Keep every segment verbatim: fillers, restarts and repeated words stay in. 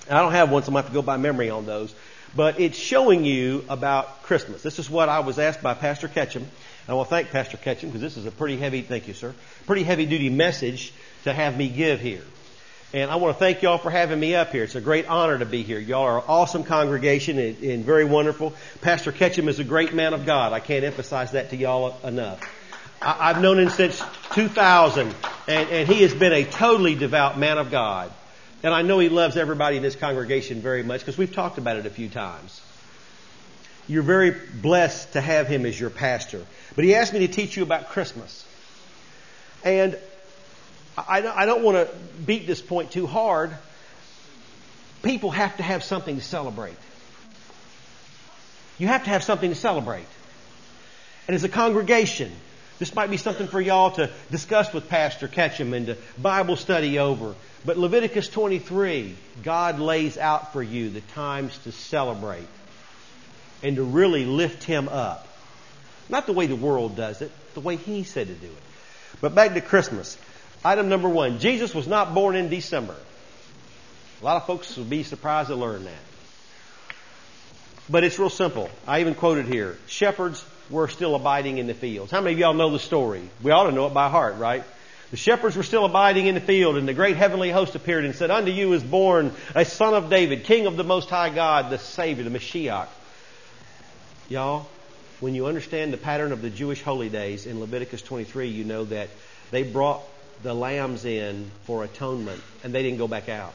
I don't have one, so I'm going to have to go by memory on those. But it's showing you about Christmas. This is what I was asked by Pastor Ketchum. And I want to thank Pastor Ketchum because this is a pretty heavy, thank you, sir, pretty heavy duty message to have me give here. And I want to thank y'all for having me up here. It's a great honor to be here. Y'all are an awesome congregation and, and very wonderful. Pastor Ketchum is a great man of God. I can't emphasize that to y'all enough. I, I've known him since two thousand, and, and he has been a totally devout man of God. And I know he loves everybody in this congregation very much because we've talked about it a few times. You're very blessed to have him as your pastor. But he asked me to teach you about Christmas. And I don't want to beat this point too hard. People have to have something to celebrate. You have to have something to celebrate. And as a congregation, this might be something for y'all to discuss with Pastor Ketchum and to Bible study over. But Leviticus twenty-three, God lays out for you the times to celebrate and to really lift Him up. Not the way the world does it, the way He said to do it. But back to Christmas. Item number one, Jesus was not born in December. A lot of folks will be surprised to learn that. But it's real simple. I even quoted here, shepherds were still abiding in the fields. How many of y'all know the story? We ought to know it by heart, right? The shepherds were still abiding in the field, and the great heavenly host appeared and said, unto you is born a son of David, king of the Most High God, the Savior, the Mashiach. Y'all, when you understand the pattern of the Jewish holy days in Leviticus twenty-three, you know that they brought the lambs in for atonement, and they didn't go back out.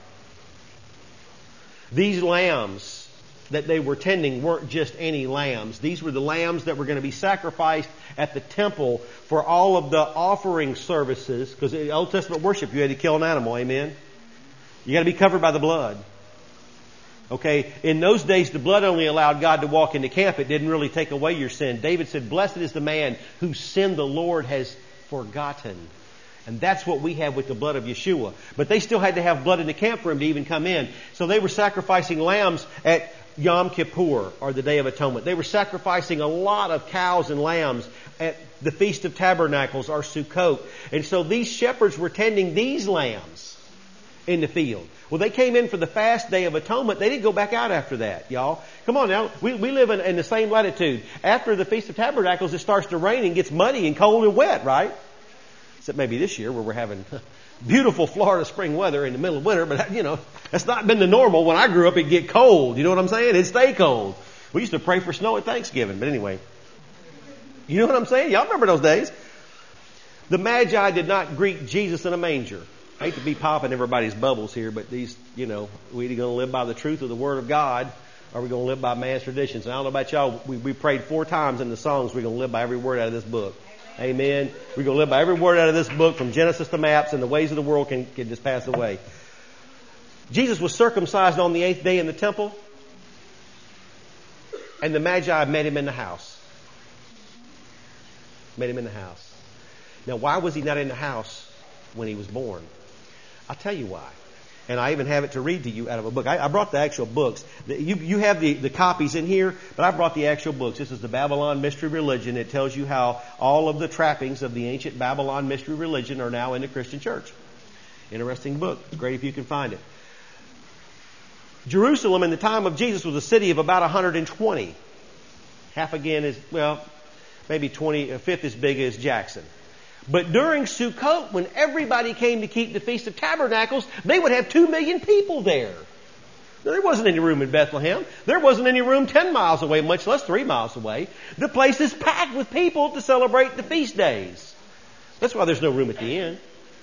These lambs that they were tending weren't just any lambs. These were the lambs that were going to be sacrificed at the temple for all of the offering services, because in Old Testament worship you had to kill an animal, amen? You got to be covered by the blood. Okay, in those days the blood only allowed God to walk into camp. It didn't really take away your sin. David said, blessed is the man whose sin the Lord has forgotten. And that's what we have with the blood of Yeshua. But they still had to have blood in the camp for him to even come in. So they were sacrificing lambs at Yom Kippur, or the Day of Atonement. They were sacrificing a lot of cows and lambs at the Feast of Tabernacles, or Sukkot. And so these shepherds were tending these lambs in the field. Well, they came in for the fast Day of Atonement. They didn't go back out after that, y'all. Come on now. We, we live in, in the same latitude. After the Feast of Tabernacles, it starts to rain and gets muddy and cold and wet, right? Except maybe this year where we're having beautiful Florida spring weather in the middle of winter. But, you know, that's not been the normal. When I grew up, it'd get cold. You know what I'm saying? It'd stay cold. We used to pray for snow at Thanksgiving. But anyway, you know what I'm saying? Y'all remember those days? The Magi did not greet Jesus in a manger. I hate to be popping everybody's bubbles here, but these, you know, we're either going to live by the truth of the Word of God, or we're going to live by man's traditions. And I don't know about y'all, we, we prayed four times in the songs, we're going to live by every word out of this book. Amen. We're going to live by every word out of this book from Genesis to Maps, and the ways of the world can, can just pass away. Jesus was circumcised on the eighth day in the temple, and the Magi met him in the house. Met him in the house. Now, why was he not in the house when he was born? I'll tell you why. And I even have it to read to you out of a book. I, I brought the actual books. You, you have the, the copies in here, but I brought the actual books. This is the Babylon Mystery Religion. It tells you how all of the trappings of the ancient Babylon Mystery Religion are now in the Christian church. Interesting book. It's great if you can find it. Jerusalem in the time of Jesus was a city of about one hundred twenty. Half again is, well, maybe twenty, a fifth as big as Jackson. But during Sukkot, when everybody came to keep the Feast of Tabernacles, they would have two million people there. Now, there wasn't any room in Bethlehem. There wasn't any room ten miles away, much less three miles away. The place is packed with people to celebrate the feast days. That's why there's no room at the inn.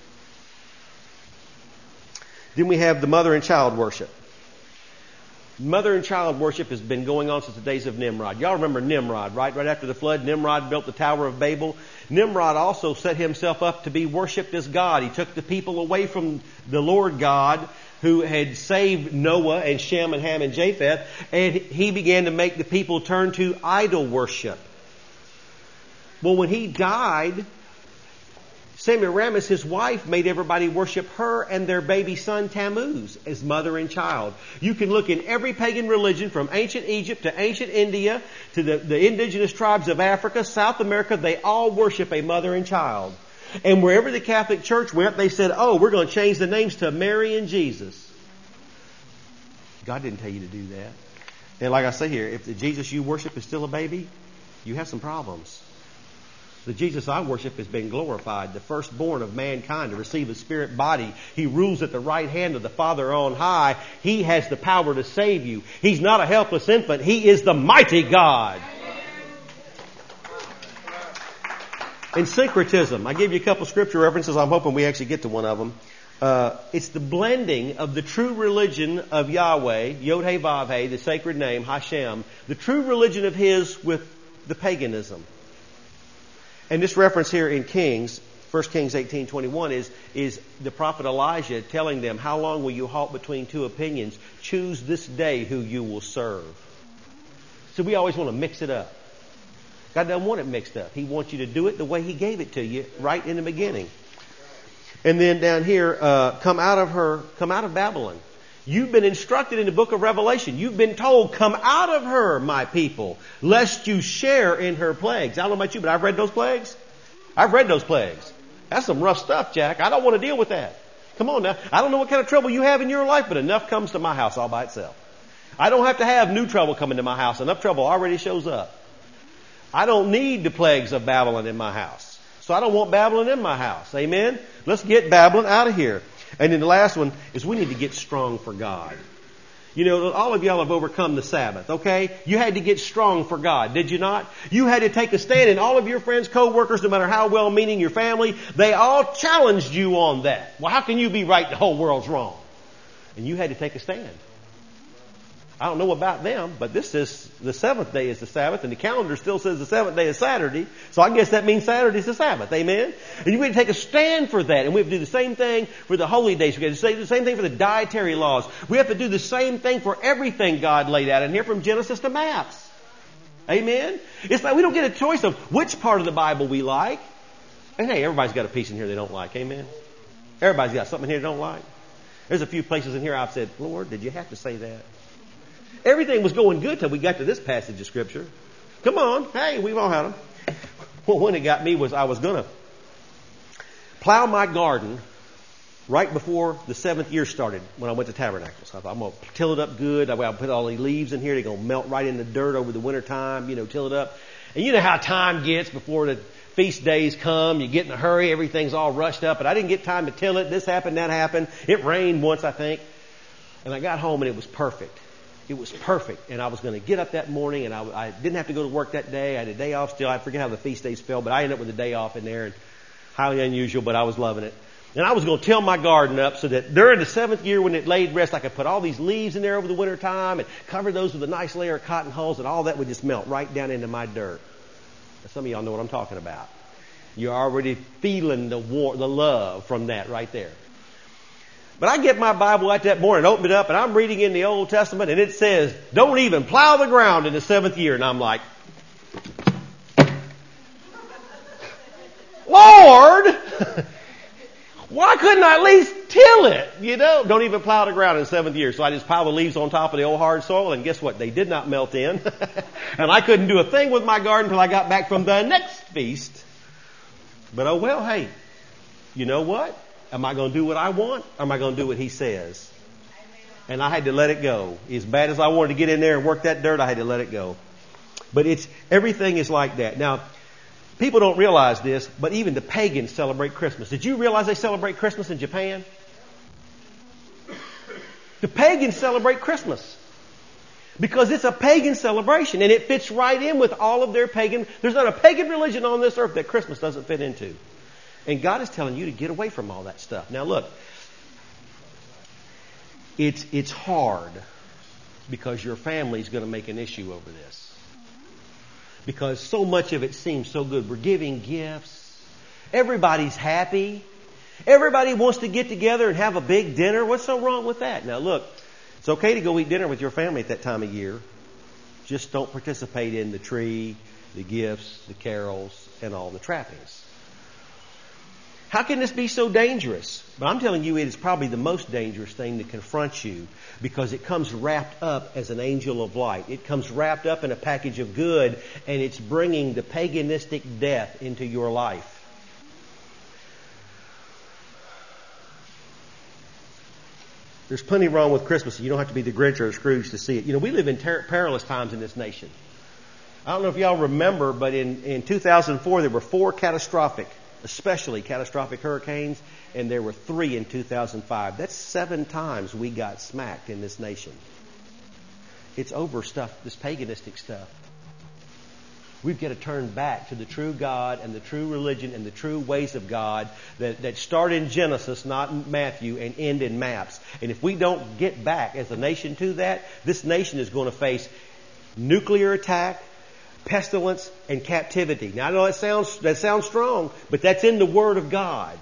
Then we have the mother and child worship. Mother and child worship has been going on since the days of Nimrod. Y'all remember Nimrod, right? Right after the flood, Nimrod built the Tower of Babel. Nimrod also set himself up to be worshipped as God. He took the people away from the Lord God who had saved Noah and Shem and Ham and Japheth, and he began to make the people turn to idol worship. Well, when he died, Semiramis, his wife, made everybody worship her and their baby son Tammuz as mother and child. You can look in every pagan religion from ancient Egypt to ancient India to the, the indigenous tribes of Africa, South America. They all worship a mother and child. And wherever the Catholic Church went, they said, oh, we're going to change the names to Mary and Jesus. God didn't tell you to do that. And like I say here, if the Jesus you worship is still a baby, you have some problems. The Jesus I worship has been glorified, the firstborn of mankind to receive a spirit body. He rules at the right hand of the Father on high. He has the power to save you. He's not a helpless infant. He is the mighty God. In syncretism, I gave you a couple scripture references. I'm hoping we actually get to one of them. Uh, it's the blending of the true religion of Yahweh, Yod-Heh-Vav-Heh, the sacred name, Hashem, the true religion of His with the paganism. And this reference here in Kings, First Kings eighteen twenty-one, is, is the prophet Elijah telling them, how long will you halt between two opinions? Choose this day who you will serve. So we always want to mix it up. God doesn't want it mixed up. He wants you to do it the way He gave it to you right in the beginning. And then down here, uh, come out of her, come out of Babylon. You've been instructed in the book of Revelation. You've been told, come out of her, my people, lest you share in her plagues. I don't know about you, but I've read those plagues. I've read those plagues. That's some rough stuff, Jack. I don't want to deal with that. Come on now. I don't know what kind of trouble you have in your life, but enough comes to my house all by itself. I don't have to have new trouble coming to my house. Enough trouble already shows up. I don't need the plagues of Babylon in my house. So I don't want Babylon in my house. Amen? Let's get Babylon out of here. And then the last one is we need to get strong for God. You know, all of y'all have overcome the Sabbath, okay? You had to get strong for God, did you not? You had to take a stand, and all of your friends, co-workers, no matter how well-meaning your family, they all challenged you on that. Well, how can you be right and the whole world's wrong? And you had to take a stand. I don't know about them, but this is the seventh day is the Sabbath, and the calendar still says the seventh day is Saturday. So I guess that means Saturday's the Sabbath. Amen? And you have to take a stand for that. And we have to do the same thing for the holy days. We have to do the same thing for the dietary laws. We have to do the same thing for everything God laid out in here from Genesis to Maps. Amen? It's like we don't get a choice of which part of the Bible we like. And hey, everybody's got a piece in here they don't like. Amen? Everybody's got something in here they don't like. There's a few places in here I've said, Lord, did you have to say that? Everything was going good till we got to this passage of Scripture. Come on. Hey, we've all had them. Well, one that got me was I was going to plow my garden right before the seventh year started when I went to Tabernacles. I thought, I'm going to till it up good. I'll put all the leaves in here. They're going to melt right in the dirt over the winter time, you know, till it up. And you know how time gets before the feast days come. You get in a hurry. Everything's all rushed up. But I didn't get time to till it. This happened, that happened. It rained once, I think. And I got home and it was perfect. It was perfect. And I was going to get up that morning, and I, I didn't have to go to work that day. I had a day off still. I forget how the feast days fell, but I ended up with a day off in there, and highly unusual, but I was loving it. And I was going to till my garden up so that during the seventh year when it laid rest, I could put all these leaves in there over the winter time and cover those with a nice layer of cotton hulls, and all that would just melt right down into my dirt. Now, some of y'all know what I'm talking about. You're already feeling the war, the love from that right there. But I get my Bible out that morning, open it up, and I'm reading in the Old Testament, and it says, don't even plow the ground in the seventh year. And I'm like, Lord, why couldn't I at least till it? You know, don't even plow the ground in the seventh year. So I just piled the leaves on top of the old hard soil, and guess what? They did not melt in. And I couldn't do a thing with my garden until I got back from the next feast. But oh well, hey, you know what? Am I going to do what I want, or am I going to do what He says? And I had to let it go. As bad as I wanted to get in there and work that dirt, I had to let it go. But it's everything is like that. Now, people don't realize this, but even the pagans celebrate Christmas. Did you realize they celebrate Christmas in Japan? The pagans celebrate Christmas because it's a pagan celebration, and it fits right in with all of their pagan. There's not a pagan religion on this earth that Christmas doesn't fit into. And God is telling you to get away from all that stuff. Now look, it's it's hard because your family's going to make an issue over this. Because so much of it seems so good. We're giving gifts. Everybody's happy. Everybody wants to get together and have a big dinner. What's so wrong with that? Now look, it's okay to go eat dinner with your family at that time of year. Just don't participate in the tree, the gifts, the carols, and all the trappings. How can this be so dangerous? But I'm telling you, it is probably the most dangerous thing to confront you because it comes wrapped up as an angel of light. It comes wrapped up in a package of good, and it's bringing the paganistic death into your life. There's plenty wrong with Christmas. You don't have to be the Grinch or the Scrooge to see it. You know, we live in ter- perilous times in this nation. I don't know if y'all remember, but in, in two thousand four, there were four catastrophic, especially catastrophic hurricanes, and there were three in two thousand five. That's seven times we got smacked in this nation. It's over stuff, this paganistic stuff. We've got to turn back to the true God and the true religion and the true ways of God that, that start in Genesis, not in Matthew, and end in maps. And if we don't get back as a nation to that, this nation is going to face nuclear attack, pestilence, and captivity. Now, I know that sounds, that sounds strong, but that's in the Word of God.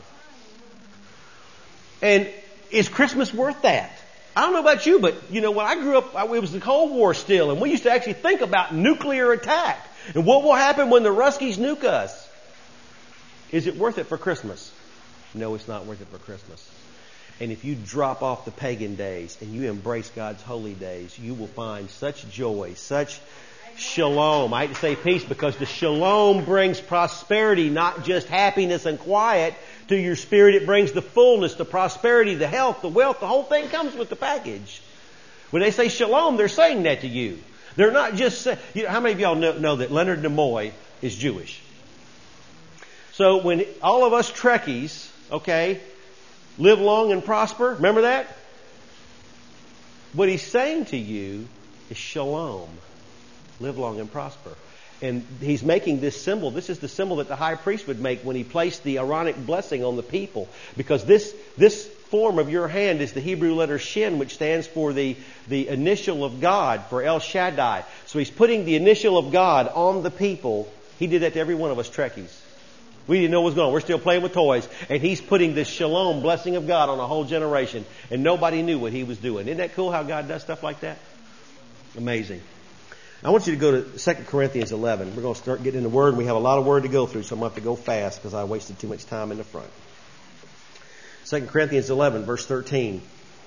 And is Christmas worth that? I don't know about you, but, you know, when I grew up, it was the Cold War still, and we used to actually think about nuclear attack. And what will happen when the Ruskies nuke us? Is it worth it for Christmas? No, it's not worth it for Christmas. And if you drop off the pagan days and you embrace God's holy days, you will find such joy, such shalom. I hate to say peace because the shalom brings prosperity, not just happiness and quiet to your spirit. It brings the fullness, the prosperity, the health, the wealth. The whole thing comes with the package. When they say shalom, they're saying that to you. They're not just saying, you know, how many of y'all know, know that Leonard Nimoy is Jewish? So when all of us Trekkies, okay, live long and prosper, remember that? What he's saying to you is shalom. Live long and prosper. And he's making this symbol. This is the symbol that the high priest would make when he placed the Aaronic blessing on the people. Because this, this form of your hand is the Hebrew letter Shin, which stands for the, the initial of God, for El Shaddai. So he's putting the initial of God on the people. He did that to every one of us Trekkies. We didn't know what was going on. We're still playing with toys. And he's putting this shalom blessing of God on a whole generation. And nobody knew what he was doing. Isn't that cool how God does stuff like that? Amazing. I want you to go to Second Corinthians eleven. We're going to start getting into the Word, and we have a lot of Word to go through, so I'm going to have to go fast because I wasted too much time in the front. Second Corinthians eleven, verse thirteen.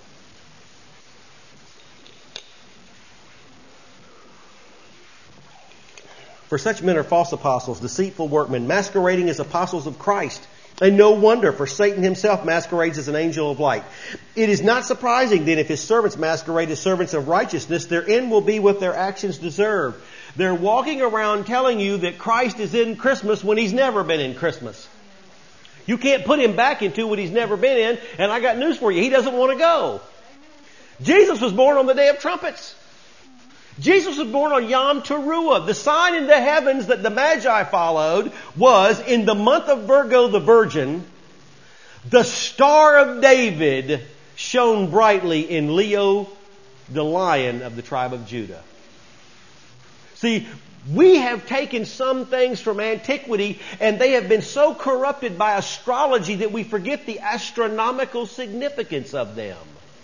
For such men are false apostles, deceitful workmen, masquerading as apostles of Christ. And no wonder, for Satan himself masquerades as an angel of light. It is not surprising then if his servants masquerade as servants of righteousness, their end will be what their actions deserve. They're walking around telling you that Christ is in Christmas when he's never been in Christmas. You can't put him back into what he's never been in, and I got news for you. He doesn't want to go. Jesus was born on the Day of Trumpets. Jesus was born on Yom Teruah. The sign in the heavens that the Magi followed was, in the month of Virgo the Virgin, the Star of David shone brightly in Leo, the lion of the tribe of Judah. See, we have taken some things from antiquity and they have been so corrupted by astrology that we forget the astronomical significance of them.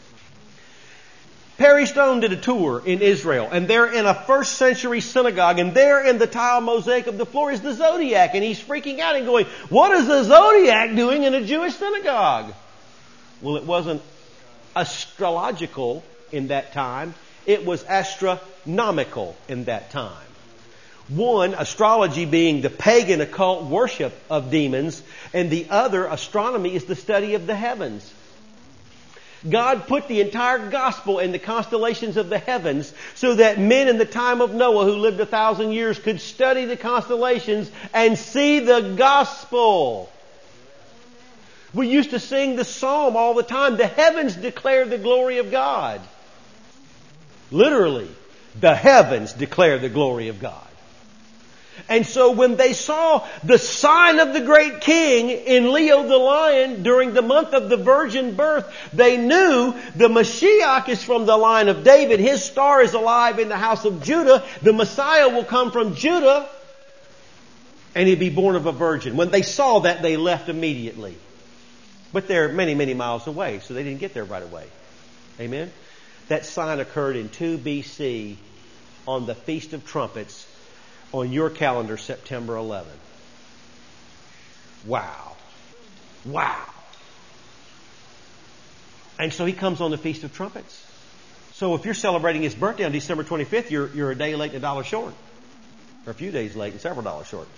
Perry Stone did a tour in Israel, and they're in a first century synagogue, and there in the tile mosaic of the floor is the zodiac, and he's freaking out and going, what is the zodiac doing in a Jewish synagogue? Well, it wasn't astrological in that time. It was astronomical in that time. One, astrology being the pagan occult worship of demons, and the other, astronomy, is the study of the heavens. God put the entire gospel in the constellations of the heavens so that men in the time of Noah who lived a thousand years could study the constellations and see the gospel. We used to sing the psalm all the time. The heavens declare the glory of God. Literally, the heavens declare the glory of God. And so when they saw the sign of the great king in Leo the lion during the month of the virgin birth, they knew the Mashiach is from the line of David. His star is alive in the house of Judah. The Messiah will come from Judah and he'll be born of a virgin. When they saw that, they left immediately. But they're many, many miles away, so they didn't get there right away. Amen? That sign occurred in two B C on the Feast of Trumpets, on your calendar, September eleventh. Wow. Wow. And so he comes on the Feast of Trumpets. So if you're celebrating his birthday on December twenty-fifth, you're, you're a day late and a dollar short. Or a few days late and several dollars short.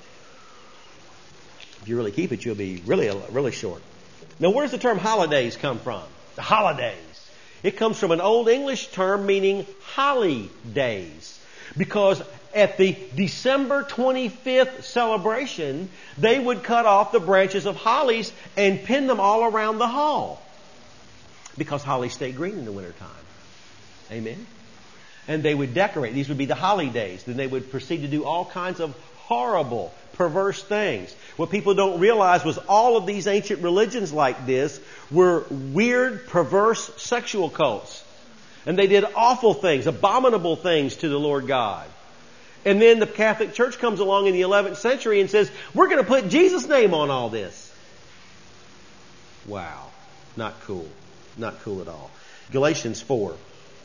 If you really keep it, you'll be really, really short. Now, where does the term holidays come from? The holidays. It comes from an Old English term meaning holly days. Because at the December twenty-fifth celebration, they would cut off the branches of hollies and pin them all around the hall. Because hollies stay green in the wintertime. Amen? And they would decorate. These would be the holly days. Then they would proceed to do all kinds of horrible, perverse things. What people don't realize was all of these ancient religions like this were weird, perverse sexual cults. And they did awful things, abominable things to the Lord God. And then the Catholic Church comes along in the eleventh century and says, we're going to put Jesus' name on all this. Wow. Not cool. Not cool at all. Galatians four.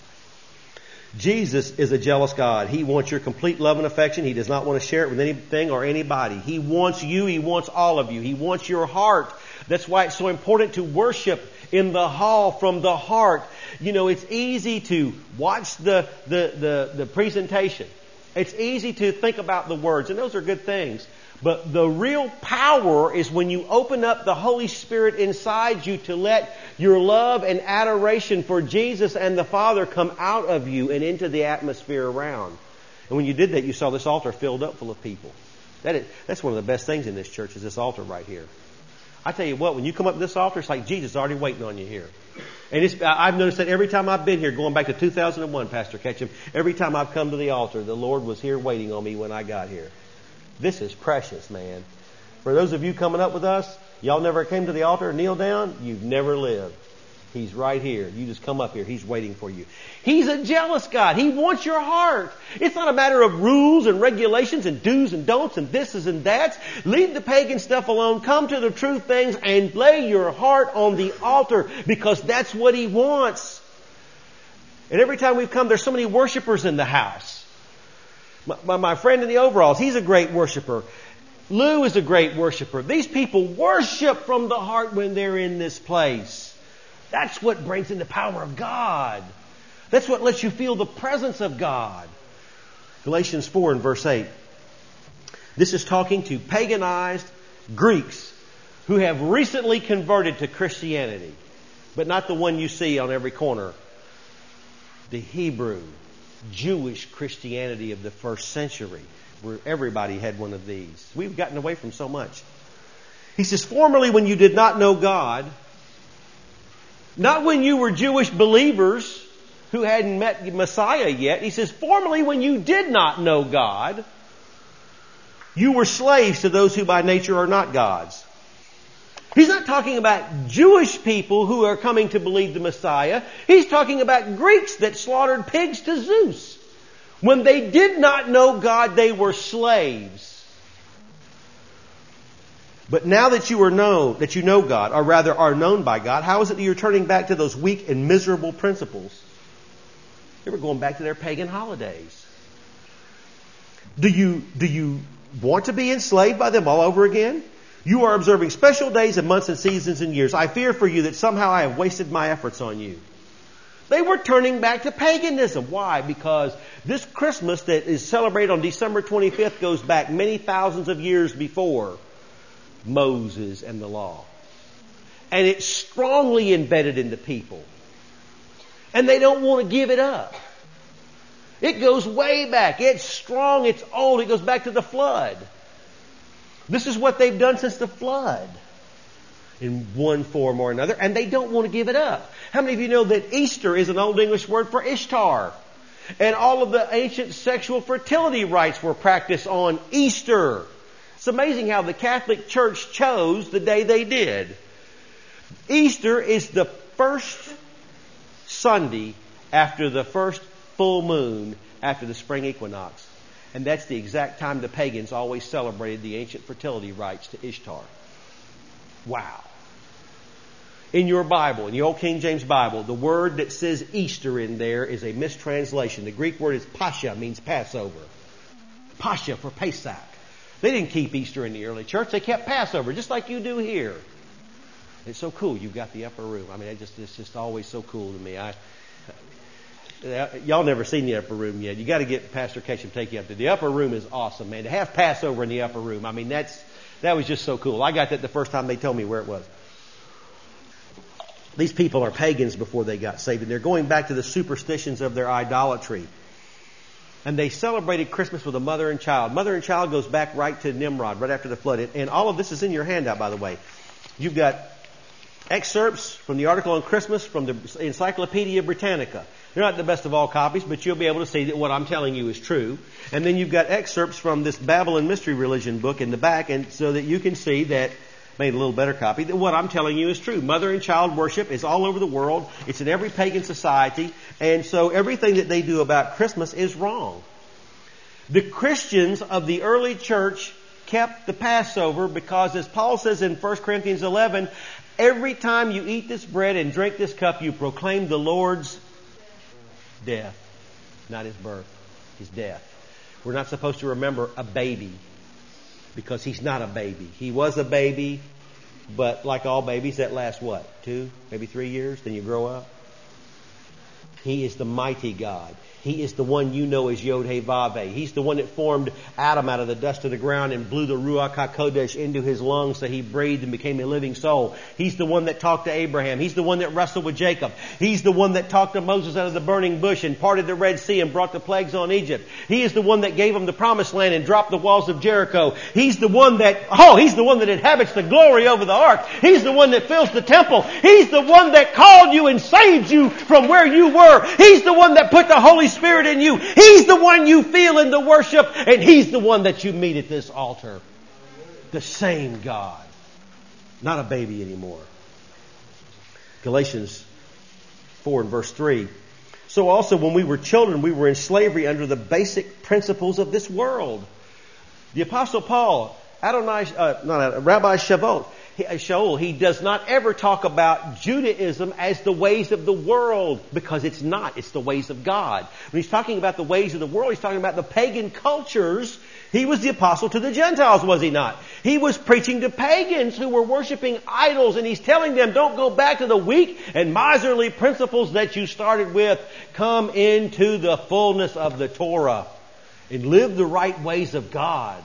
Jesus is a jealous God. He wants your complete love and affection. He does not want to share it with anything or anybody. He wants you. He wants all of you. He wants your heart. That's why it's so important to worship in the hall from the heart. You know, it's easy to watch the, the, the, the presentation. It's easy to think about the words, and those are good things. But the real power is when you open up the Holy Spirit inside you to let your love and adoration for Jesus and the Father come out of you and into the atmosphere around. And when you did that, you saw this altar filled up full of people. That is, that's one of the best things in this church is this altar right here. I tell you what, when you come up to this altar, it's like Jesus is already waiting on you here. And it's, I've noticed that every time I've been here, going back to two thousand one, Pastor Ketchum, every time I've come to the altar, the Lord was here waiting on me when I got here. This is precious, man. For those of you coming up with us, y'all never came to the altar and kneeled down, you've never lived. He's right here. You just come up here. He's waiting for you. He's a jealous God. He wants your heart. It's not a matter of rules and regulations and do's and don'ts and thises and that's. Leave the pagan stuff alone. Come to the true things and lay your heart on the altar because that's what He wants. And every time we've come, there's so many worshipers in the house. My, my, my friend in the overalls, he's a great worshiper. Lou is a great worshiper. These people worship from the heart when they're in this place. That's what brings in the power of God. That's what lets you feel the presence of God. Galatians four and verse eight. This is talking to paganized Greeks who have recently converted to Christianity, but not the one you see on every corner. The Hebrew, Jewish Christianity of the first century, where everybody had one of these. We've gotten away from so much. He says, formerly when you did not know God, not when you were Jewish believers who hadn't met Messiah yet. He says, formerly when you did not know God, you were slaves to those who by nature are not gods. He's not talking about Jewish people who are coming to believe the Messiah. He's talking about Greeks that slaughtered pigs to Zeus. When they did not know God, they were slaves. But now that you are known, that you know God, or rather are known by God, how is it that you're turning back to those weak and miserable principles? They were going back to their pagan holidays. Do you, do you want to be enslaved by them all over again? You are observing special days and months and seasons and years. I fear for you that somehow I have wasted my efforts on you. They were turning back to paganism. Why? Because this Christmas that is celebrated on December twenty-fifth goes back many thousands of years before Moses and the law. And it's strongly embedded in the people. And they don't want to give it up. It goes way back. It's strong. It's old. It goes back to the flood. This is what they've done since the flood in one form or another. And they don't want to give it up. How many of you know that Easter is an Old English word for Ishtar? And all of the ancient sexual fertility rites were practiced on Easter. It's amazing how the Catholic Church chose the day they did. Easter is the first Sunday after the first full moon after the spring equinox. And that's the exact time the pagans always celebrated the ancient fertility rites to Ishtar. Wow. In your Bible, in the Old King James Bible, the word that says Easter in there is a mistranslation. The Greek word is Pascha, means Passover. Pascha for Pesach. They didn't keep Easter in the early church. They kept Passover, just like you do here. It's so cool. You've got the upper room. I mean, it just, it's just always so cool to me. I, y'all never seen the upper room yet. You got to get Pastor Ketchum to take you up there. The upper room is awesome, man. To have Passover in the upper room, I mean, that's that was just so cool. I got that the first time they told me where it was. These people are pagans before they got saved, and they're going back to the superstitions of their idolatry. And they celebrated Christmas with a mother and child. Mother and child goes back right to Nimrod, right after the flood. And all of this is in your handout, by the way. You've got excerpts from the article on Christmas from the Encyclopedia Britannica. They're not the best of all copies, but you'll be able to see that what I'm telling you is true. And then you've got excerpts from this Babylon Mystery Religion book in the back, and so that you can see that, made a little better copy, that what I'm telling you is true. Mother and child worship is all over the world. It's in every pagan society. And so everything that they do about Christmas is wrong. The Christians of the early church kept the Passover because, as Paul says in First Corinthians eleven, every time you eat this bread and drink this cup, you proclaim the Lord's death. Not His birth, His death. We're not supposed to remember a baby, because He's not a baby. He was a baby, but like all babies, that lasts what? Two, maybe three years? Then you grow up. He is the mighty God. He is the one you know as Yod-Heh-Vav-Heh. He's the one that formed Adam out of the dust of the ground and blew the Ruach HaKodesh into his lungs so he breathed and became a living soul. He's the one that talked to Abraham. He's the one that wrestled with Jacob. He's the one that talked to Moses out of the burning bush and parted the Red Sea and brought the plagues on Egypt. He is the one that gave him the promised land and dropped the walls of Jericho. He's the one that, oh, He's the one that inhabits the glory over the ark. He's the one that fills the temple. He's the one that called you and saved you from where you were. He's the one that put the Holy Spirit in you. He's the one you feel in the worship, and He's the one that you meet at this altar. The same God. Not a baby anymore. Galatians four and verse three. So also when we were children, we were in slavery under the basic principles of this world. The Apostle Paul, Adonai, uh, not Rabbi Shavuot, Shaul, he does not ever talk about Judaism as the ways of the world, because it's not. It's the ways of God. When he's talking about the ways of the world, he's talking about the pagan cultures. He was the apostle to the Gentiles, was he not? He was preaching to pagans who were worshiping idols, and he's telling them, don't go back to the weak and miserly principles that you started with. Come into the fullness of the Torah and live the right ways of God.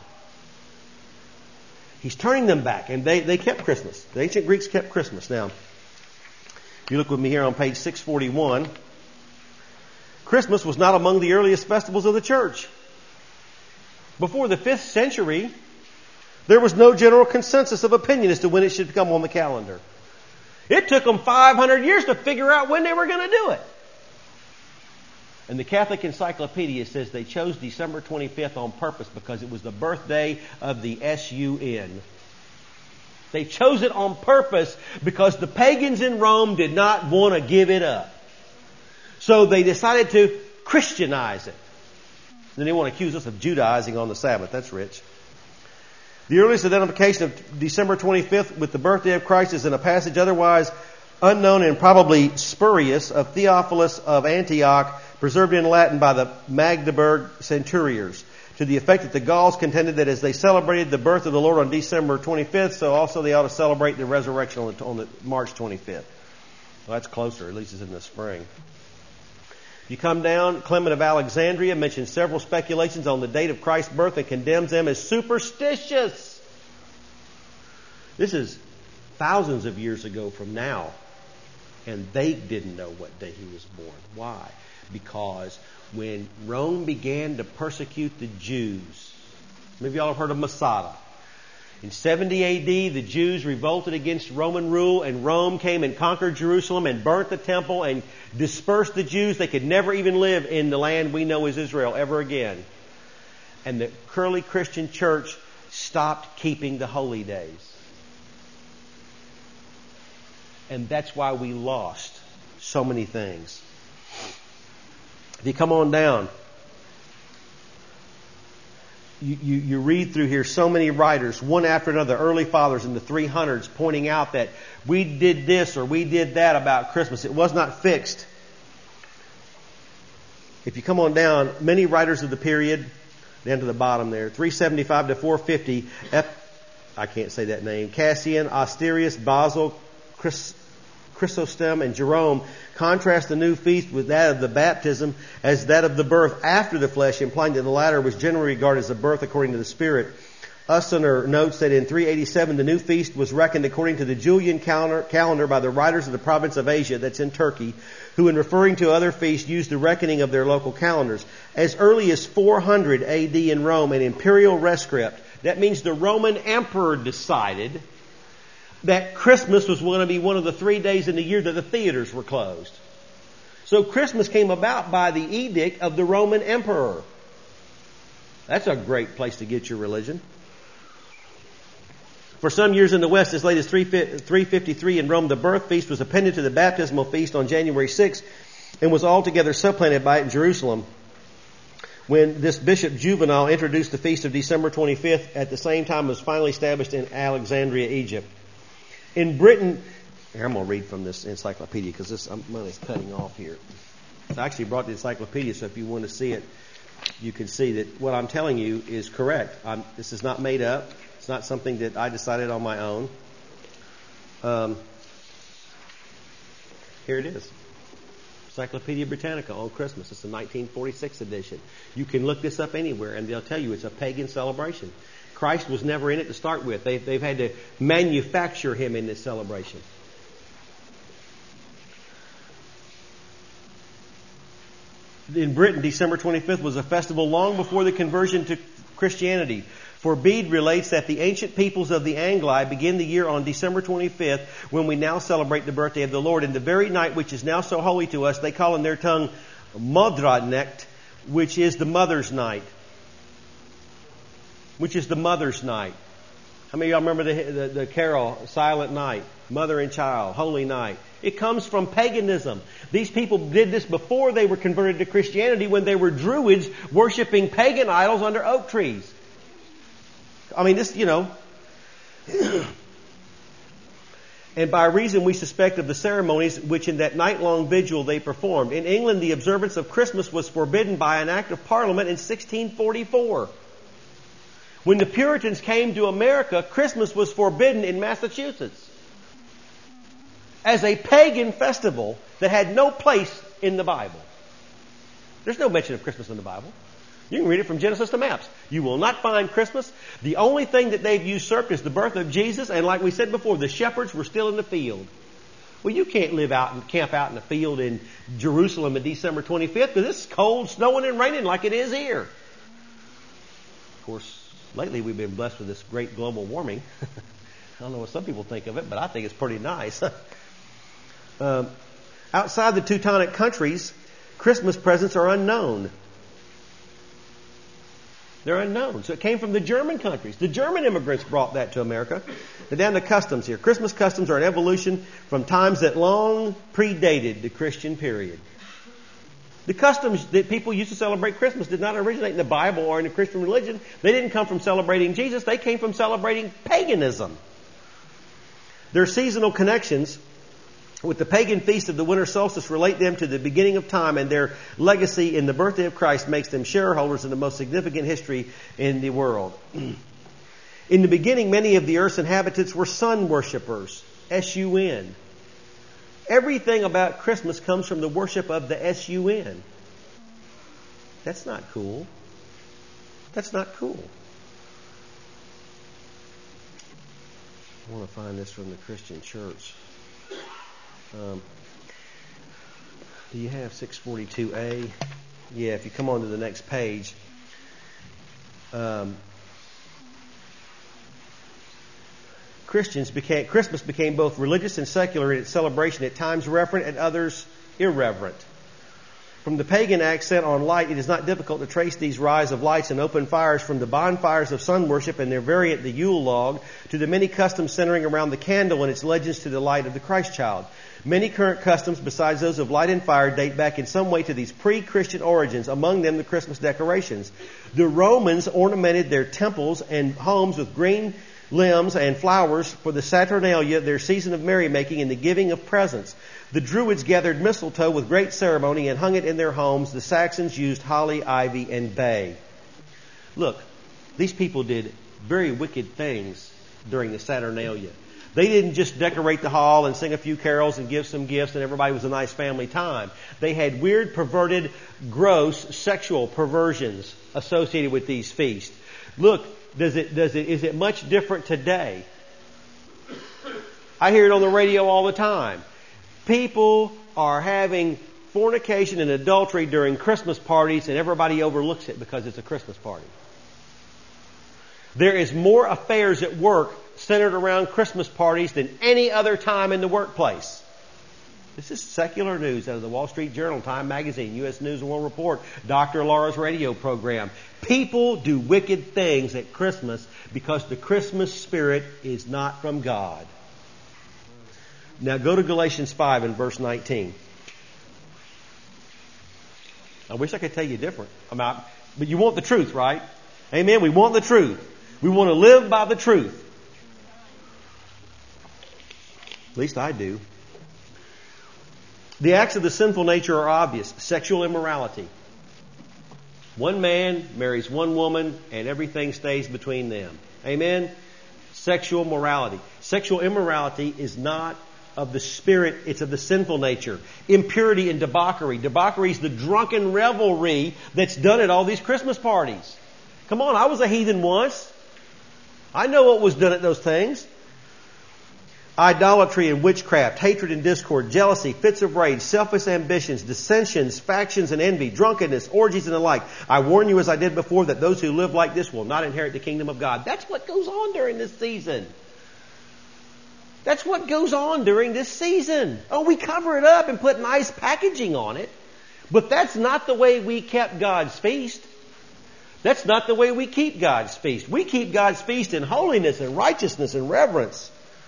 He's turning them back, and they, they kept Christmas. The ancient Greeks kept Christmas. Now, if you look with me here on page six forty-one, Christmas was not among the earliest festivals of the church. Before the fifth century, there was no general consensus of opinion as to when it should come on the calendar. It took them five hundred years to figure out when they were going to do it. And the Catholic Encyclopedia says they chose December twenty-fifth on purpose because it was the birthday of the S U N. They chose it on purpose because the pagans in Rome did not want to give it up. So they decided to Christianize it. Then they want to accuse us of Judaizing on the Sabbath. That's rich. The earliest identification of December twenty-fifth with the birthday of Christ is in a passage otherwise unknown and probably spurious of Theophilus of Antioch, preserved in Latin by the Magdeburg Centuriers, to the effect that the Gauls contended that as they celebrated the birth of the Lord on December twenty-fifth, so also they ought to celebrate the resurrection on the, on the March twenty-fifth. Well, that's closer. At least it's in the spring. If you come down, Clement of Alexandria mentions several speculations on the date of Christ's birth and condemns them as superstitious. This is thousands of years ago from now, and they didn't know what day He was born. Why? Because when Rome began to persecute the Jews, maybe of y'all have heard of Masada. In seventy A D, the Jews revolted against Roman rule, and Rome came and conquered Jerusalem and burnt the temple and dispersed the Jews. They could never even live in the land we know as Israel ever again. And the early Christian church stopped keeping the holy days. And that's why we lost so many things. If you come on down, you, you, you read through here so many writers, one after another, early fathers in the three hundreds, pointing out that we did this or we did that about Christmas. It was not fixed. If you come on down, many writers of the period, down to the bottom there, three seventy-five to four fifty, F, I can't say that name, Cassian, Asterius, Basil, Chris, Chrysostom, and Jerome contrast the new feast with that of the baptism as that of the birth after the flesh, implying that the latter was generally regarded as a birth according to the Spirit. Ussener notes that in three eighty-seven the new feast was reckoned according to the Julian calendar, calendar by the writers of the province of Asia, that's in Turkey, who in referring to other feasts used the reckoning of their local calendars. As early as four hundred A D in Rome, an imperial rescript, that means the Roman emperor decided that Christmas was going to be one of the three days in the year that the theaters were closed. So Christmas came about by the edict of the Roman emperor. That's a great place to get your religion. For some years in the West, as late as three fifty-three in Rome, the birth feast was appended to the baptismal feast on January sixth and was altogether supplanted by it in Jerusalem, when this Bishop Juvenal introduced the feast of December twenty-fifth at the same time it was finally established in Alexandria, Egypt. In Britain, here I'm going to read from this encyclopedia because this money's cutting off here. I actually brought the encyclopedia, so if you want to see it, you can see that what I'm telling you is correct. I'm, this is not made up. It's not something that I decided on my own. Um, here it is. Encyclopedia Britannica on Christmas. It's the nineteen forty-six edition. You can look this up anywhere and they'll tell you it's a pagan celebration. Christ was never in it to start with. They've, they've had to manufacture him in this celebration. In Britain, December twenty-fifth was a festival long before the conversion to Christianity. For Bede relates that the ancient peoples of the Angli begin the year on December twenty-fifth, when we now celebrate the birthday of the Lord. And the very night which is now so holy to us, they call in their tongue Modradnecht, which is the Mother's Night. Which is the Mother's Night. How many of y'all remember the, the, the carol, Silent Night, Mother and Child, Holy Night? It comes from paganism. These people did this before they were converted to Christianity, when they were Druids worshiping pagan idols under oak trees. I mean, this, you know. And by reason we suspect of the ceremonies which in that night-long vigil they performed. In England, the observance of Christmas was forbidden by an act of Parliament in sixteen forty-four. When the Puritans came to America, Christmas was forbidden in Massachusetts as a pagan festival that had no place in the Bible. There's no mention of Christmas in the Bible. You can read it from Genesis to Maps. You will not find Christmas. The only thing that they've usurped is the birth of Jesus, and like we said before, the shepherds were still in the field. Well, you can't live out and camp out in the field in Jerusalem on December twenty-fifth because it's cold, snowing, and raining like it is here. Of course, lately we've been blessed with this great global warming. I don't know what some people think of it, but I think it's pretty nice. um, outside the Teutonic countries, Christmas presents are unknown. They're unknown. So it came from the German countries. The German immigrants brought that to America. They're down to customs here. Christmas customs are an evolution from times that long predated the Christian period. The customs that people used to celebrate Christmas did not originate in the Bible or in the Christian religion. They didn't come from celebrating Jesus. They came from celebrating paganism. Their seasonal connections with the pagan feast of the winter solstice relate them to the beginning of time, and their legacy in the birthday of Christ makes them shareholders in the most significant history in the world. In the beginning, many of the earth's inhabitants were sun worshippers. S U N. Everything about Christmas comes from the worship of the S U N. That's not cool. That's not cool. I want to find this from the Christian Church. Um, do you have six forty-two A? Yeah, if you come on to the next page. Um, Christians became, Christmas became both religious and secular in its celebration, at times reverent, at others irreverent. From the pagan accent on light, it is not difficult to trace these rise of lights and open fires from the bonfires of sun worship and their variant, the Yule log, to the many customs centering around the candle and its legends to the light of the Christ child. Many current customs, besides those of light and fire, date back in some way to these pre-Christian origins, among them the Christmas decorations. The Romans ornamented their temples and homes with green limbs and flowers for the Saturnalia, their season of merrymaking and the giving of presents. The Druids gathered mistletoe with great ceremony and hung it in their homes. The Saxons used holly, ivy, and bay. Look, these people did very wicked things during the Saturnalia. They didn't just decorate the hall and sing a few carols and give some gifts and everybody was a nice family time. They had weird, perverted, gross sexual perversions associated with these feasts. Look, Does it, does it, is it much different today? I hear it on the radio all the time. People are having fornication and adultery during Christmas parties, and everybody overlooks it because it's a Christmas party. There is more affairs at work centered around Christmas parties than any other time in the workplace. This is secular news out of the Wall Street Journal, Time Magazine, U S News and World Report, Doctor Laura's radio program. People do wicked things at Christmas because the Christmas spirit is not from God. Now go to Galatians five and verse nineteen. I wish I could tell you different. I'm out, but you want the truth, right? Amen. We want the truth. We want to live by the truth. At least I do. The acts of the sinful nature are obvious. Sexual immorality. One man marries one woman and everything stays between them. Amen? Sexual morality. Sexual immorality is not of the spirit, it's of the sinful nature. Impurity and debauchery. Debauchery is the drunken revelry that's done at all these Christmas parties. Come on, I was a heathen once. I know what was done at those things. Idolatry and witchcraft, hatred and discord, jealousy, fits of rage, selfish ambitions, dissensions, factions and envy, drunkenness, orgies and the like. I warn you as I did before that those who live like this will not inherit the kingdom of God. That's what goes on during this season. That's what goes on during this season. Oh, we cover it up and put nice packaging on it. But that's not the way we kept God's feast. That's not the way we keep God's feast. We keep God's feast in holiness and righteousness and reverence.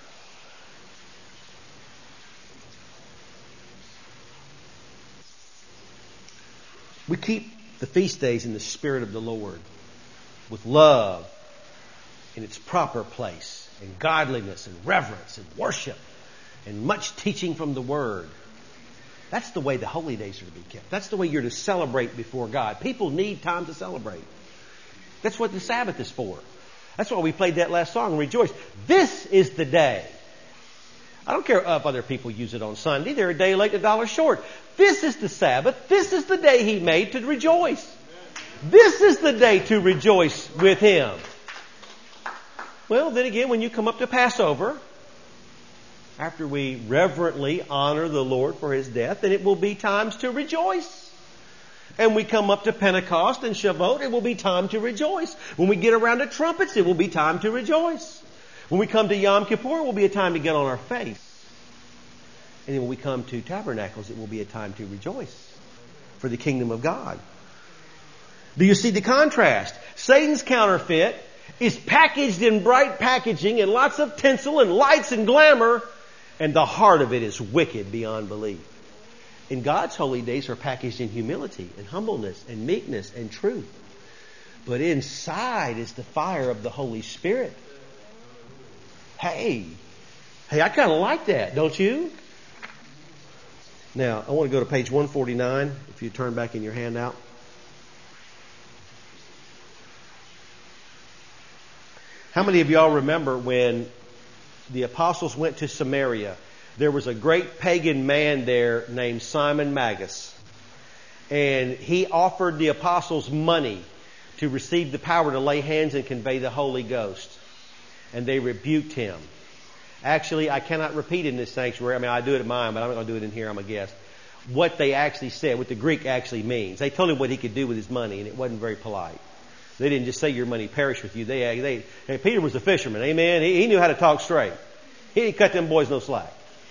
We keep the feast days in the Spirit of the Lord with love in its proper place, and godliness and reverence and worship and much teaching from the Word. That's the way the holy days are to be kept. That's the way you're to celebrate before God. People need time to celebrate. That's what the Sabbath is for. That's why we played that last song, Rejoice. This is the day. I don't care if other people use it on Sunday. They're a day late, a dollar short. This is the Sabbath. This is the day He made to rejoice. This is the day to rejoice with Him. Well, then again, when you come up to Passover, after we reverently honor the Lord for His death, then it will be times to rejoice. And we come up to Pentecost and Shavuot, it will be time to rejoice. When we get around to trumpets, it will be time to rejoice. When we come to Yom Kippur, it will be a time to get on our face. And then when we come to Tabernacles, it will be a time to rejoice for the kingdom of God. Do you see the contrast? Satan's counterfeit is packaged in bright packaging and lots of tinsel and lights and glamour, and the heart of it is wicked beyond belief. And God's holy days are packaged in humility and humbleness and meekness and truth. But inside is the fire of the Holy Spirit. Hey, hey, I kind of like that, don't you? Now, I want to go to page one forty-nine, if you turn back in your handout. How many of y'all remember when the apostles went to Samaria? There was a great pagan man there named Simon Magus. And he offered the apostles money to receive the power to lay hands and convey the Holy Ghost. And they rebuked him. Actually, I cannot repeat in this sanctuary. I mean, I do it in mine, but I'm not going to do it in here, I'm a guest. What they actually said, what the Greek actually means. They told him what he could do with his money, and it wasn't very polite. They didn't just say your money perish with you. They, they, and Peter was a fisherman, amen? He, he knew how to talk straight. He didn't cut them boys no slack.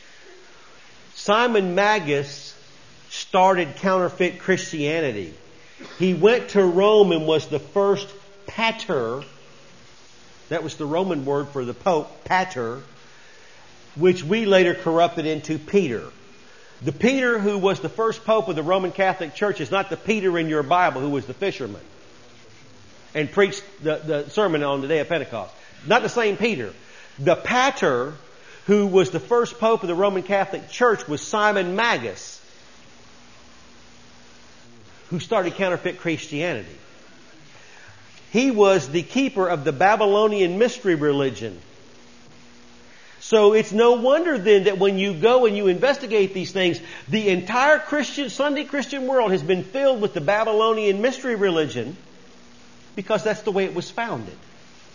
Simon Magus started counterfeit Christianity. He went to Rome and was the first pater. That was the Roman word for the Pope, pater, which we later corrupted into Peter. The Peter who was the first Pope of the Roman Catholic Church is not the Peter in your Bible who was the fisherman and preached the, the sermon on the day of Pentecost. Not the same Peter. The pater who was the first Pope of the Roman Catholic Church was Simon Magus, who started counterfeit Christianity. He was the keeper of the Babylonian mystery religion. So it's no wonder then that when you go and you investigate these things, the entire Christian, Sunday Christian world has been filled with the Babylonian mystery religion because that's the way it was founded.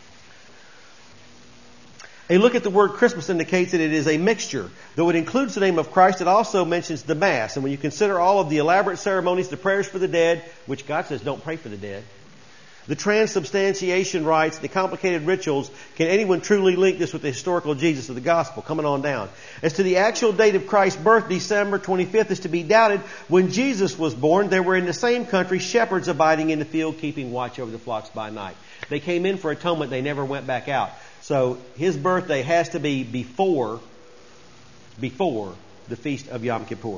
A look at the word Christmas indicates that it is a mixture. Though it includes the name of Christ, it also mentions the Mass. And when you consider all of the elaborate ceremonies, the prayers for the dead, which God says don't pray for the dead, the transubstantiation rites, the complicated rituals, can anyone truly link this with the historical Jesus of the gospel? Coming on down. As to the actual date of Christ's birth, December twenty-fifth, is to be doubted. When Jesus was born, there were in the same country shepherds abiding in the field, keeping watch over the flocks by night. They came in for atonement. They never went back out. So his birthday has to be before, before the feast of Yom Kippur.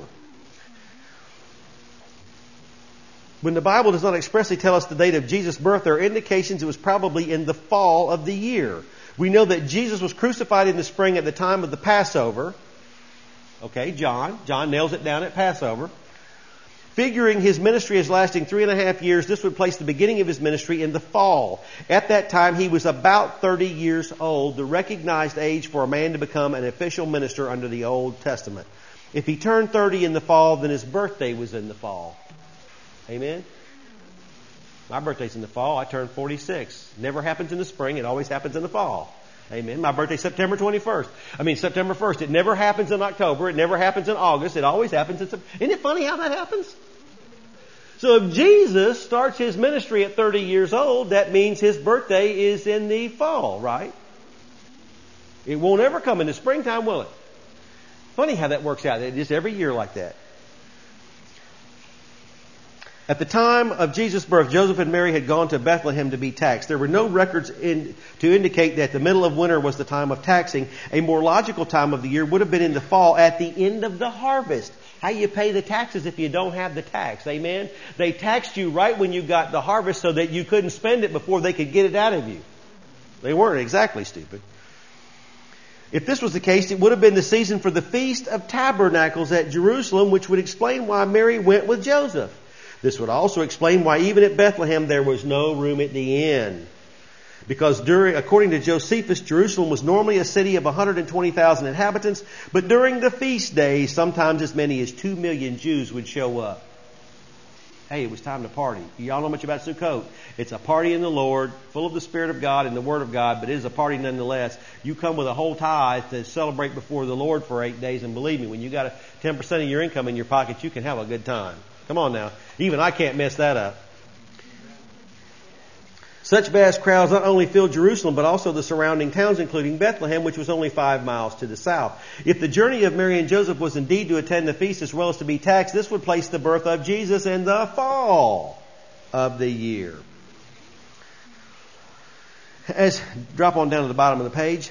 When the Bible does not expressly tell us the date of Jesus' birth, there are indications it was probably in the fall of the year. We know that Jesus was crucified in the spring at the time of the Passover. Okay, John. John nails it down at Passover. Figuring his ministry as lasting three and a half years, this would place the beginning of his ministry in the fall. At that time, he was about thirty years old, the recognized age for a man to become an official minister under the Old Testament. If he turned thirty in the fall, then his birthday was in the fall. Amen? My birthday's in the fall. I turned forty-six. Never happens in the spring. It always happens in the fall. Amen. My birthday's September twenty-first. I mean, September first. It never happens in October. It never happens in August. It always happens in September. Isn't it funny how that happens? So if Jesus starts his ministry at thirty years old, that means his birthday is in the fall, right? It won't ever come in the springtime, will it? Funny how that works out. It is every year like that. At the time of Jesus' birth, Joseph and Mary had gone to Bethlehem to be taxed. There were no records in, to indicate that the middle of winter was the time of taxing. A more logical time of the year would have been in the fall at the end of the harvest. How you pay the taxes if you don't have the tax? Amen? They taxed you right when you got the harvest so that you couldn't spend it before they could get it out of you. They weren't exactly stupid. If this was the case, it would have been the season for the Feast of Tabernacles at Jerusalem, which would explain why Mary went with Joseph. This would also explain why even at Bethlehem there was no room at the inn. Because during, according to Josephus, Jerusalem was normally a city of one hundred twenty thousand inhabitants, but during the feast days, sometimes as many as two million Jews would show up. Hey, it was time to party. Y'all know much about Sukkot. It's a party in the Lord, full of the Spirit of God and the Word of God, but it is a party nonetheless. You come with a whole tithe to celebrate before the Lord for eight days, and believe me, when you got a ten percent of your income in your pocket, you can have a good time. Come on now. Even I can't mess that up. Such vast crowds not only filled Jerusalem, but also the surrounding towns, including Bethlehem, which was only five miles to the south. If the journey of Mary and Joseph was indeed to attend the feast as well as to be taxed, this would place the birth of Jesus in the fall of the year. As drop on down to the bottom of the page.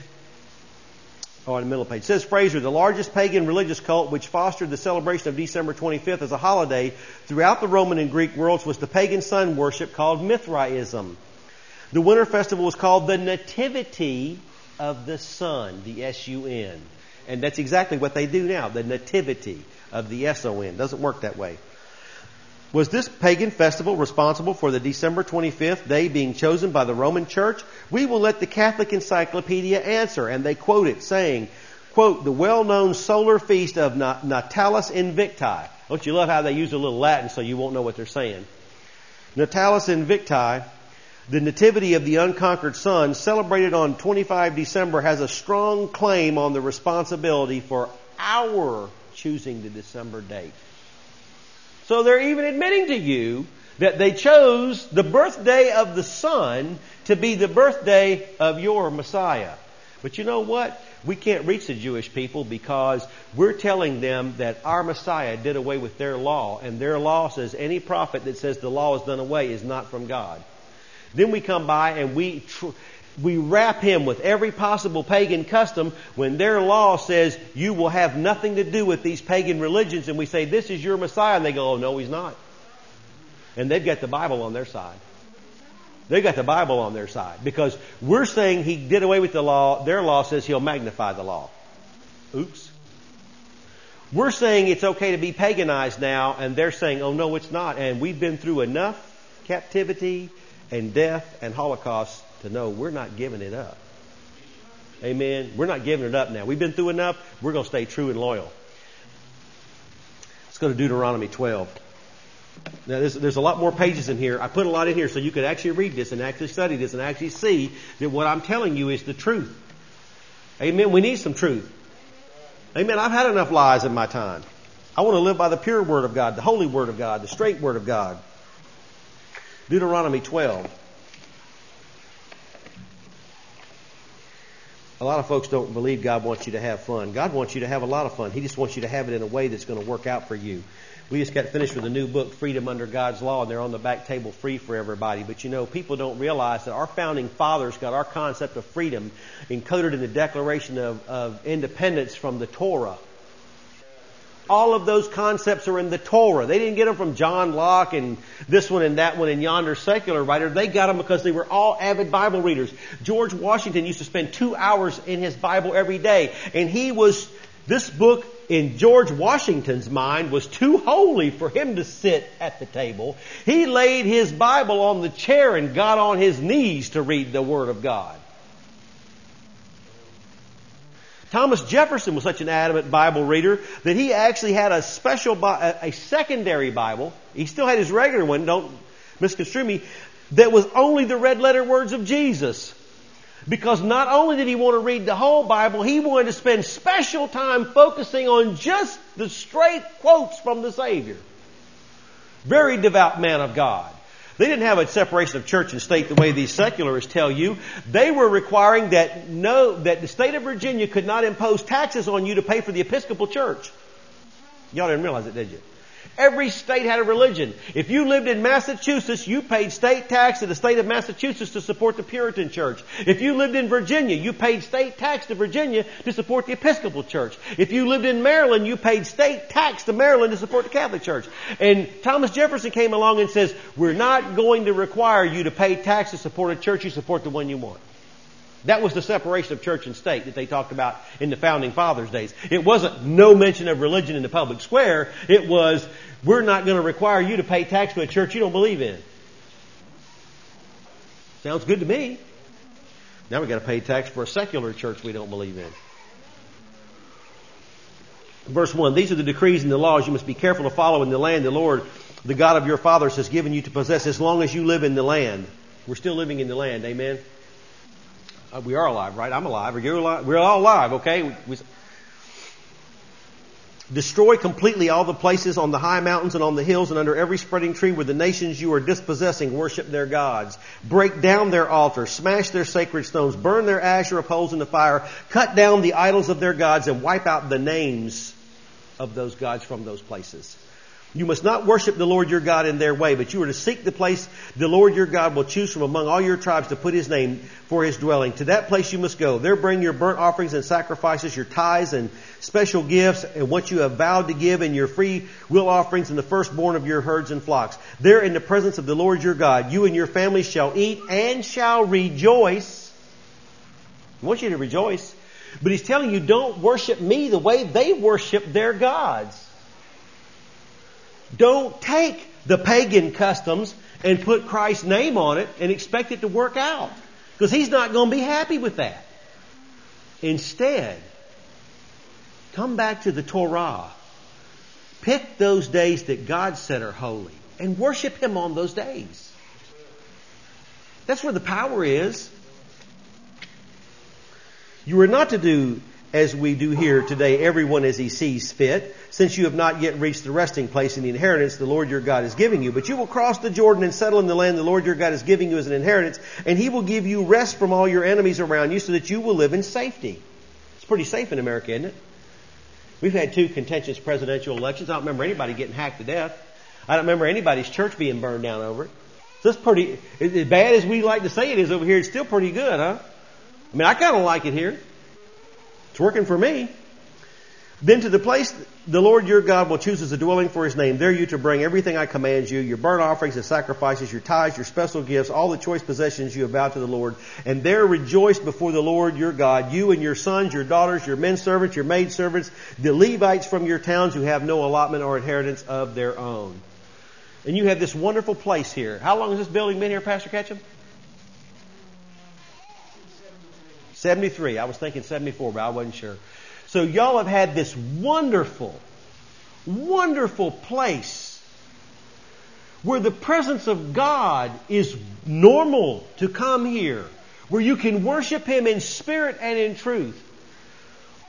Oh, in the middle of the page. It says Fraser, the largest pagan religious cult which fostered the celebration of December twenty-fifth as a holiday throughout the Roman and Greek worlds was the pagan sun worship called Mithraism. The winter festival was called the Nativity of the Sun, the S U N. And that's exactly what they do now, the Nativity of the S O N. Doesn't work that way. Was this pagan festival responsible for the December twenty-fifth day being chosen by the Roman Church? We will let the Catholic Encyclopedia answer, and they quote it, saying, quote, the well-known solar feast of Natalis Invicti. Don't you love how they use a little Latin so you won't know what they're saying? Natalis Invicti, the nativity of the unconquered sun, celebrated on the twenty-fifth of December, has a strong claim on the responsibility for our choosing the December date. So they're even admitting to you that they chose the birthday of the Son to be the birthday of your Messiah. But you know what? We can't reach the Jewish people because we're telling them that our Messiah did away with their law. And their law says any prophet that says the law is done away is not from God. Then we come by and we tr- we wrap him with every possible pagan custom when their law says you will have nothing to do with these pagan religions, and we say this is your Messiah, and they go, oh no, he's not. And they've got the Bible on their side. They've got the Bible on their side because we're saying he did away with the law. Their law says he'll magnify the law. Oops. We're saying it's okay to be paganized now, and they're saying, oh no, it's not. And we've been through enough captivity and death and Holocaust to know we're not giving it up. Amen. We're not giving it up now. We've been through enough. We're going to stay true and loyal. Let's go to Deuteronomy twelve. Now, there's, there's a lot more pages in here. I put a lot in here so you could actually read this and actually study this and actually see that what I'm telling you is the truth. Amen. We need some truth. Amen. I've had enough lies in my time. I want to live by the pure Word of God, the holy Word of God, the straight Word of God. Deuteronomy twelve. A lot of folks don't believe God wants you to have fun. God wants you to have a lot of fun. He just wants you to have it in a way that's going to work out for you. We just got finished with a new book, Freedom Under God's Law, and they're on the back table free for everybody. But you know, people don't realize that our founding fathers got our concept of freedom encoded in the Declaration of, of Independence from the Torah. All of those concepts are in the Torah. They didn't get them from John Locke and this one and that one and yonder secular writer. They got them because they were all avid Bible readers. George Washington used to spend two hours in his Bible every day. And he was, this book in George Washington's mind was too holy for him to sit at the table. He laid his Bible on the chair and got on his knees to read the Word of God. Thomas Jefferson was such an adamant Bible reader that he actually had a special, a secondary Bible. He still had his regular one, don't misconstrue me, that was only the red letter words of Jesus. Because not only did he want to read the whole Bible, he wanted to spend special time focusing on just the straight quotes from the Savior. Very devout man of God. They didn't have a separation of church and state the way these secularists tell you. They were requiring that no, that the state of Virginia could not impose taxes on you to pay for the Episcopal Church. Y'all didn't realize it, did you? Every state had a religion. If you lived in Massachusetts, you paid state tax to the state of Massachusetts to support the Puritan Church. If you lived in Virginia, you paid state tax to Virginia to support the Episcopal Church. If you lived in Maryland, you paid state tax to Maryland to support the Catholic Church. And Thomas Jefferson came along and says, we're not going to require you to pay tax to support a church. You support the one you want. That was the separation of church and state that they talked about in the Founding Fathers' days. It wasn't no mention of religion in the public square. It was, we're not going to require you to pay tax to a church you don't believe in. Sounds good to me. Now we've got to pay tax for a secular church we don't believe in. Verse one, these are the decrees and the laws you must be careful to follow in the land the Lord, the God of your fathers, has given you to possess as long as you live in the land. We're still living in the land, amen? Uh, we are alive, right? I'm alive. Are you alive? We're all alive, okay? We, we, destroy completely all the places on the high mountains and on the hills and under every spreading tree where the nations you are dispossessing worship their gods. Break down their altars, smash their sacred stones, burn their Asherah poles in the fire, cut down the idols of their gods, and wipe out the names of those gods from those places. You must not worship the Lord your God in their way, but you are to seek the place the Lord your God will choose from among all your tribes to put His name for His dwelling. To that place you must go. There bring your burnt offerings and sacrifices, your tithes and special gifts, and what you have vowed to give, and your free will offerings and the firstborn of your herds and flocks. There in the presence of the Lord your God, you and your family shall eat and shall rejoice. I want you to rejoice. But He's telling you, don't worship me the way they worship their gods. Don't take the pagan customs and put Christ's name on it and expect it to work out. Because He's not going to be happy with that. Instead, come back to the Torah. Pick those days that God said are holy and worship Him on those days. That's where the power is. You are not to do as we do here today, everyone as he sees fit, since you have not yet reached the resting place in the inheritance the Lord your God is giving you. But you will cross the Jordan and settle in the land the Lord your God is giving you as an inheritance, and He will give you rest from all your enemies around you so that you will live in safety. It's pretty safe in America, isn't it? We've had two contentious presidential elections. I don't remember anybody getting hacked to death. I don't remember anybody's church being burned down over it. So it's pretty, as bad as we like to say it is over here, it's still pretty good, huh? I mean, I kind of like it here. It's working for me. Then to the place the Lord your God will choose as a dwelling for His name, there you to bring everything I command you, your burnt offerings and sacrifices, your tithes, your special gifts, all the choice possessions you have vowed to the Lord. And there rejoice before the Lord your God, you and your sons, your daughters, your men servants, your maid servants, the Levites from your towns who have no allotment or inheritance of their own. And you have this wonderful place here. How long has this building been here, Pastor Ketchum? seventy-three. I was thinking seventy-four, but I wasn't sure. So y'all have had this wonderful, wonderful place where the presence of God is normal to come here, where you can worship Him in spirit and in truth.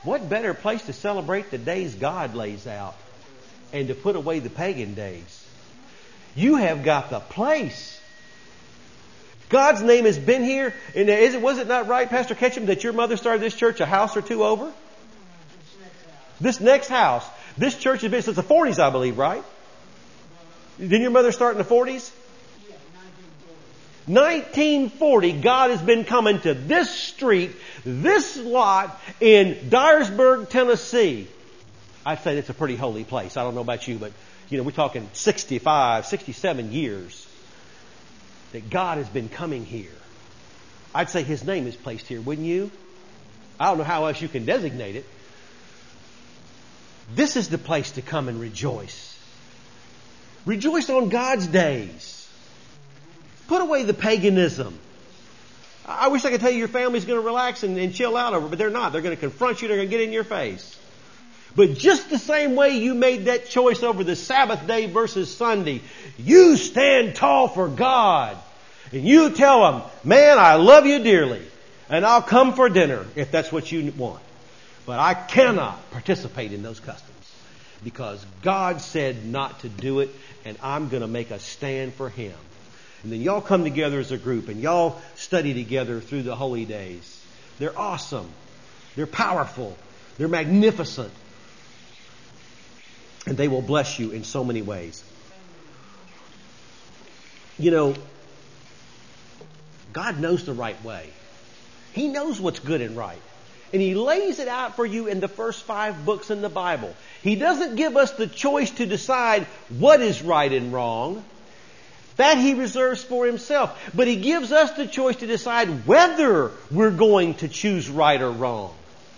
What better place to celebrate the days God lays out and to put away the pagan days? You have got the place. God's name has been here. And is it, was it not right, Pastor Ketchum, that your mother started this church a house or two over? This next house. This church has been since the forties, I believe, right? Didn't your mother start in the forties? nineteen forty, God has been coming to this street, this lot in Dyersburg, Tennessee. I'd say it's a pretty holy place. I don't know about you, but you know, we're talking sixty-five, sixty-seven years that God has been coming here. I'd say His name is placed here, wouldn't you? I don't know how else you can designate it. This is the place to come and rejoice. Rejoice on God's days. Put away the paganism. I wish I could tell you your family's going to relax and, and chill out over it, but they're not. They're going to confront you. They're going to get in your face. But just the same way you made that choice over the Sabbath day versus Sunday, you stand tall for God. And you tell them, man, I love you dearly. And I'll come for dinner if that's what you want. But I cannot participate in those customs. Because God said not to do it. And I'm going to make a stand for Him. And then y'all come together as a group. And y'all study together through the holy days. They're awesome. They're powerful. They're magnificent. And they will bless you in so many ways. You know, God knows the right way. He knows what's good and right. And He lays it out for you in the first five books in the Bible. He doesn't give us the choice to decide what is right and wrong. That He reserves for Himself. But He gives us the choice to decide whether we're going to choose right or wrong.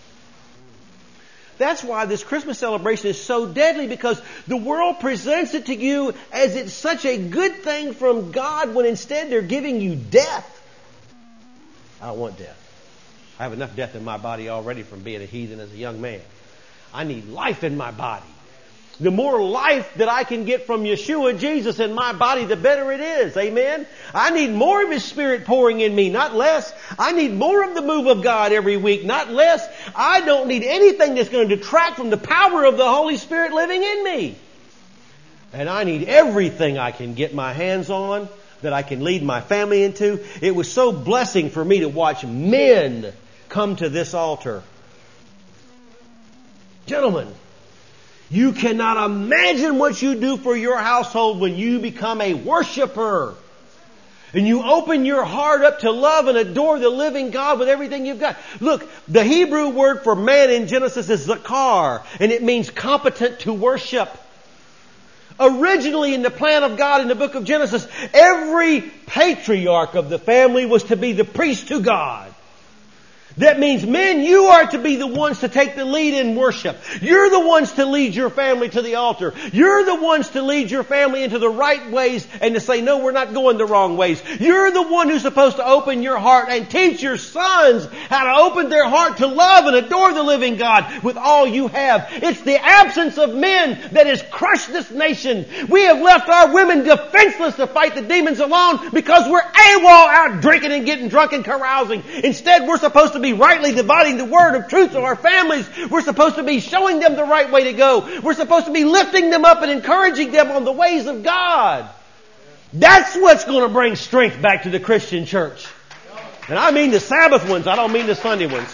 That's why this Christmas celebration is so deadly, because the world presents it to you as it's such a good thing from God, when instead they're giving you death. I don't want death. I have enough death in my body already from being a heathen as a young man. I need life in my body. The more life that I can get from Yeshua, Jesus, in my body, the better it is. Amen? I need more of His Spirit pouring in me, not less. I need more of the move of God every week, not less. I don't need anything that's going to detract from the power of the Holy Spirit living in me. And I need everything I can get my hands on, that I can lead my family into. It was so blessing for me to watch men come to this altar. Gentlemen, you cannot imagine what you do for your household when you become a worshiper. And you open your heart up to love and adore the living God with everything you've got. Look, the Hebrew word for man in Genesis is zakar, and it means competent to worship. Originally in the plan of God in the book of Genesis, every patriarch of the family was to be the priest to God. That means, men, you are to be the ones to take the lead in worship. You're the ones to lead your family to the altar. You're the ones to lead your family into the right ways and to say, no, we're not going the wrong ways. You're the one who's supposed to open your heart and teach your sons how to open their heart to love and adore the living God with all you have. It's the absence of men that has crushed this nation. We have left our women defenseless to fight the demons alone because we're AWOL out drinking and getting drunk and carousing. Instead, we're supposed to be rightly dividing the word of truth to our families. We're supposed to be showing them the right way to go. We're supposed to be lifting them up and encouraging them on the ways of God. That's what's going to bring strength back to the Christian church. And I mean the Sabbath ones. I don't mean the Sunday ones.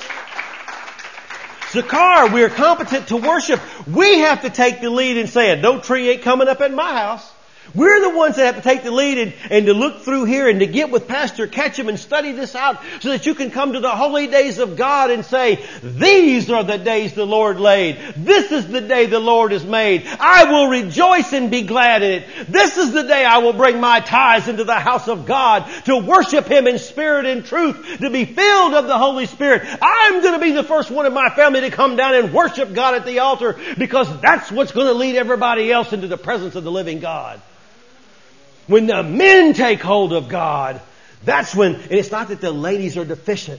Zakar, we're competent to worship. We have to take the lead and say, no tree ain't coming up in my house. We're the ones that have to take the lead and, and to look through here and to get with Pastor Ketchum and study this out so that you can come to the holy days of God and say, these are the days the Lord laid. This is the day the Lord has made. I will rejoice and be glad in it. This is the day I will bring my tithes into the house of God to worship Him in spirit and truth, to be filled of the Holy Spirit. I'm going to be the first one in my family to come down and worship God at the altar, because that's what's going to lead everybody else into the presence of the living God. When the men take hold of God, that's when, and it's not that the ladies are deficient.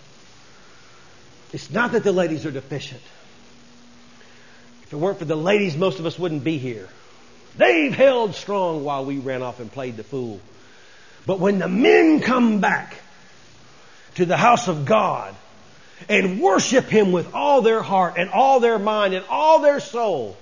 It's not that the ladies are deficient. If it weren't for the ladies, most of us wouldn't be here. They've held strong while we ran off and played the fool. But when the men come back to the house of God, and worship Him with all their heart and all their mind and all their soul,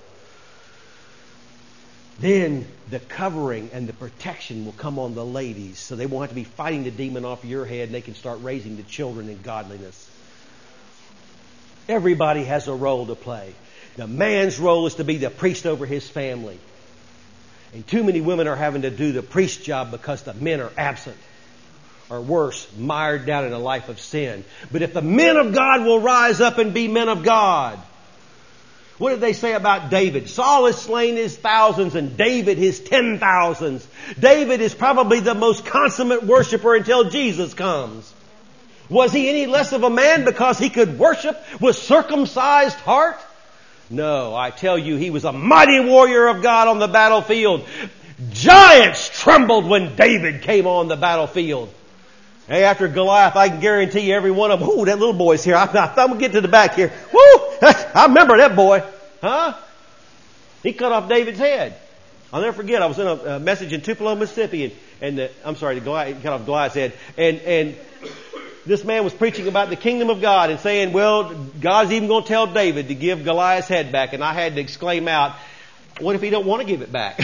then the covering and the protection will come on the ladies, so they won't have to be fighting the demon off your head, and they can start raising the children in godliness. Everybody has a role to play. The man's role is to be the priest over his family. And too many women are having to do the priest job because the men are absent. Or worse, mired down in a life of sin. But if the men of God will rise up and be men of God. What did they say about David? Saul has slain his thousands and David his ten thousands. David is probably the most consummate worshiper until Jesus comes. Was he any less of a man because he could worship with circumcised heart? No, I tell you, he was a mighty warrior of God on the battlefield. Giants trembled when David came on the battlefield. Hey, after Goliath, I can guarantee you every one of them, ooh, that little boy's here. I'm, I'm going to get to the back here. Woo! I remember that boy. Huh? He cut off David's head. I'll never forget, I was in a, a message in Tupelo, Mississippi, and, and the, I'm sorry, the Goliath, he cut off Goliath's head. And, and this man was preaching about the kingdom of God and saying, well, God's even going to tell David to give Goliath's head back. And I had to exclaim out, what if he don't want to give it back?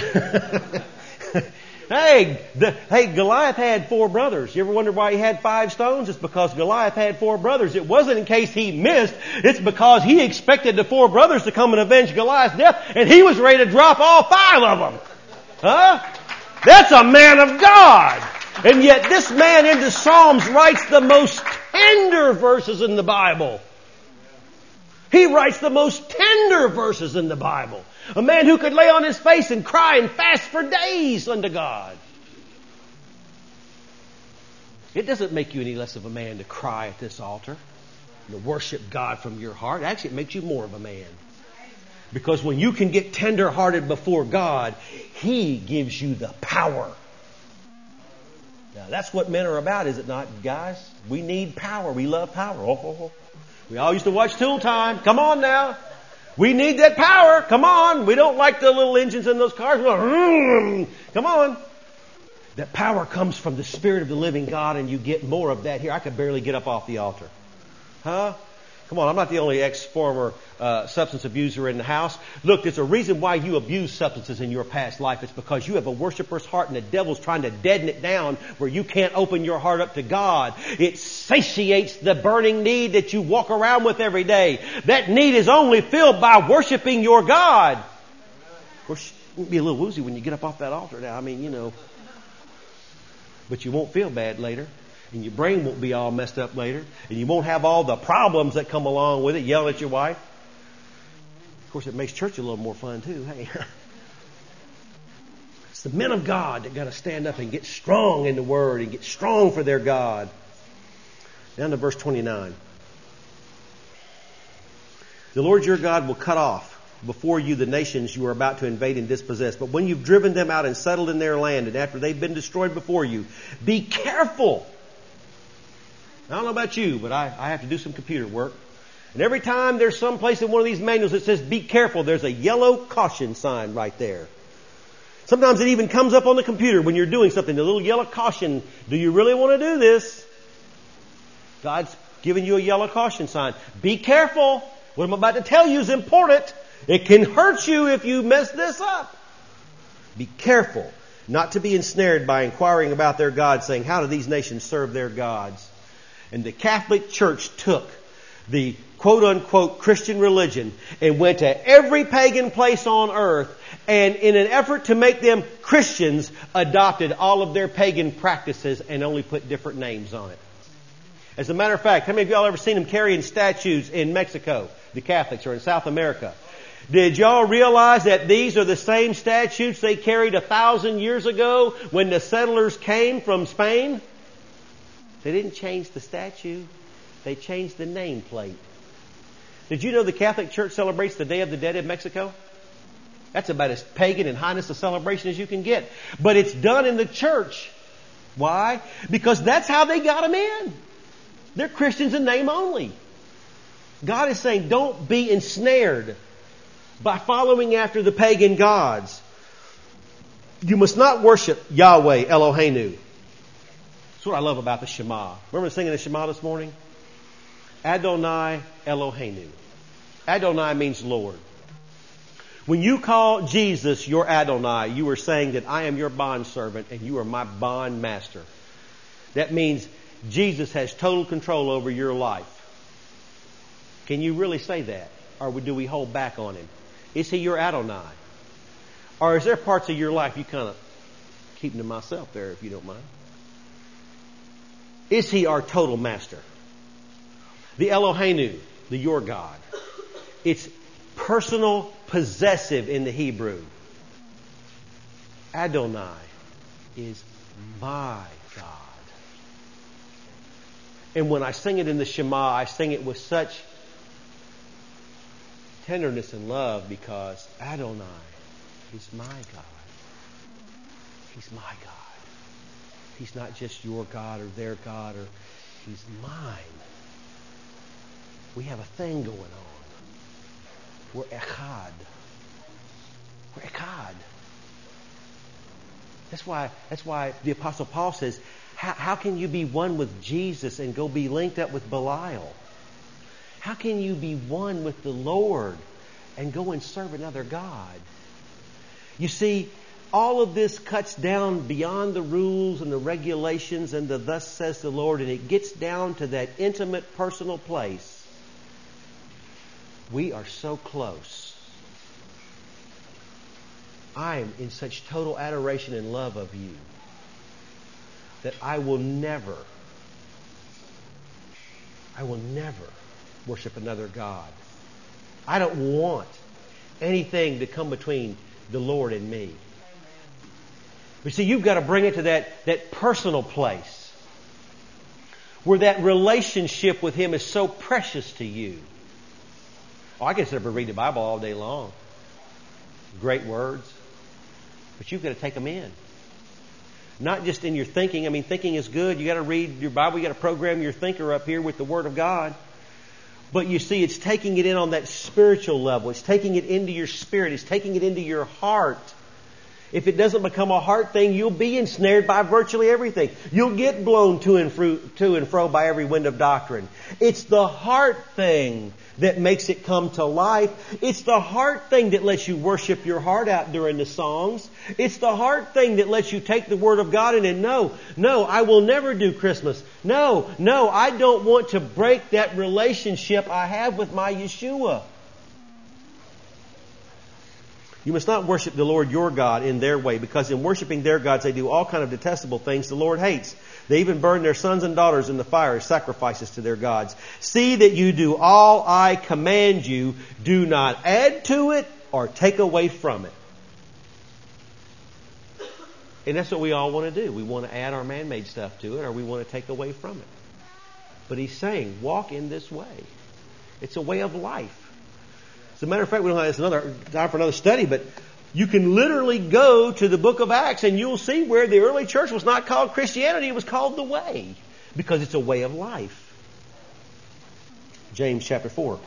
Hey, the, hey, Goliath had four brothers. You ever wonder why he had five stones? It's because Goliath had four brothers. It wasn't in case he missed. It's because he expected the four brothers to come and avenge Goliath's death, and he was ready to drop all five of them. Huh? That's a man of God. And yet this man in the Psalms writes the most tender verses in the Bible. He writes the most tender verses in the Bible. A man who could lay on his face and cry and fast for days unto God. It doesn't make you any less of a man to cry at this altar and to worship God from your heart. Actually, it makes you more of a man. Because when you can get tender-hearted before God, He gives you the power. Now, that's what men are about, is it not, guys? We need power. We love power. Oh, oh, oh. We all used to watch Tool Time. Come on now. We need that power. Come on. We don't like the little engines in those cars. Come on. That power comes from the Spirit of the living God, and you get more of that here. I could barely get up off the altar. Huh? Come on, I'm not the only ex-former uh, substance abuser in the house. Look, there's a reason why you abuse substances in your past life. It's because you have a worshiper's heart and the devil's trying to deaden it down where you can't open your heart up to God. It satiates the burning need that you walk around with every day. That need is only filled by worshiping your God. Of course, you'll be a little woozy when you get up off that altar now. I mean, you know. But you won't feel bad later. And your brain won't be all messed up later. And you won't have all the problems that come along with it, yelling at your wife. Of course, it makes church a little more fun too. Hey, it's the men of God that got to stand up and get strong in the Word and get strong for their God. Down to verse twenty-nine. The Lord your God will cut off before you the nations you are about to invade and dispossess. But when you've driven them out and settled in their land, and after they've been destroyed before you, be careful. I don't know about you, but I, I have to do some computer work. And every time there's some place in one of these manuals that says, be careful, there's a yellow caution sign right there. Sometimes it even comes up on the computer when you're doing something, the little yellow caution. Do you really want to do this? God's giving you a yellow caution sign. Be careful. What I'm about to tell you is important. It can hurt you if you mess this up. Be careful not to be ensnared by inquiring about their gods, saying, how do these nations serve their gods? And the Catholic Church took the quote-unquote Christian religion and went to every pagan place on earth, and in an effort to make them Christians, adopted all of their pagan practices and only put different names on it. As a matter of fact, how many of y'all ever seen them carrying statues in Mexico, the Catholics, or in South America? Did y'all realize that these are the same statues they carried a thousand years ago when the settlers came from Spain? They didn't change the statue. They changed the nameplate. Did you know the Catholic Church celebrates the Day of the Dead in Mexico? That's about as pagan and highness a celebration as you can get. But it's done in the church. Why? Because that's how they got them in. They're Christians in name only. God is saying, don't be ensnared by following after the pagan gods. You must not worship Yahweh Eloheinu. That's what I love about the Shema. Remember singing the Shema this morning? Adonai Eloheinu. Adonai means Lord. When you call Jesus your Adonai, you are saying that I am your bondservant and you are my bond master. That means Jesus has total control over your life. Can you really say that? Or do we hold back on him? Is he your Adonai? Or is there parts of your life you kind of keep to myself there, if you don't mind? Is he our total master? The Eloheinu, the your God. It's personal possessive in the Hebrew. Adonai is my God. And when I sing it in the Shema, I sing it with such tenderness and love because Adonai is my God. He's my God. He's not just your God or their God, or He's mine. We have a thing going on. We're echad. We're echad. That's why, that's why the Apostle Paul says, how, how can you be one with Jesus and go be linked up with Belial? How can you be one with the Lord and go and serve another God? You see, all of this cuts down beyond the rules and the regulations and the thus says the Lord, and it gets down to that intimate personal place. We are so close. I am in such total adoration and love of you that I will never, I will never worship another God. I don't want anything to come between the Lord and me. But see, you've got to bring it to that, that personal place where that relationship with Him is so precious to you. Oh, I can sit up and read the Bible all day long. Great words. But you've got to take them in. Not just in your thinking. I mean, thinking is good. You've got to read your Bible. You've got to program your thinker up here with the Word of God. But you see, it's taking it in on that spiritual level. It's taking it into your spirit. It's taking it into your heart. If it doesn't become a heart thing, you'll be ensnared by virtually everything. You'll get blown to and fro, to and fro by every wind of doctrine. It's the heart thing that makes it come to life. It's the heart thing that lets you worship your heart out during the songs. It's the heart thing that lets you take the Word of God in and no, no, I will never do Christmas. No, no, I don't want to break that relationship I have with my Yeshua. You must not worship the Lord your God in their way, because in worshiping their gods they do all kind of detestable things the Lord hates. They even burn their sons and daughters in the fire as sacrifices to their gods. See that you do all I command you. Do not add to it or take away from it. And that's what we all want to do. We want to add our man-made stuff to it, or we want to take away from it. But He's saying, walk in this way. It's a way of life. As a matter of fact, we don't have another time for another study, but you can literally go to the book of Acts and you'll see where the early church was not called Christianity, it was called the way, because it's a way of life. James chapter four.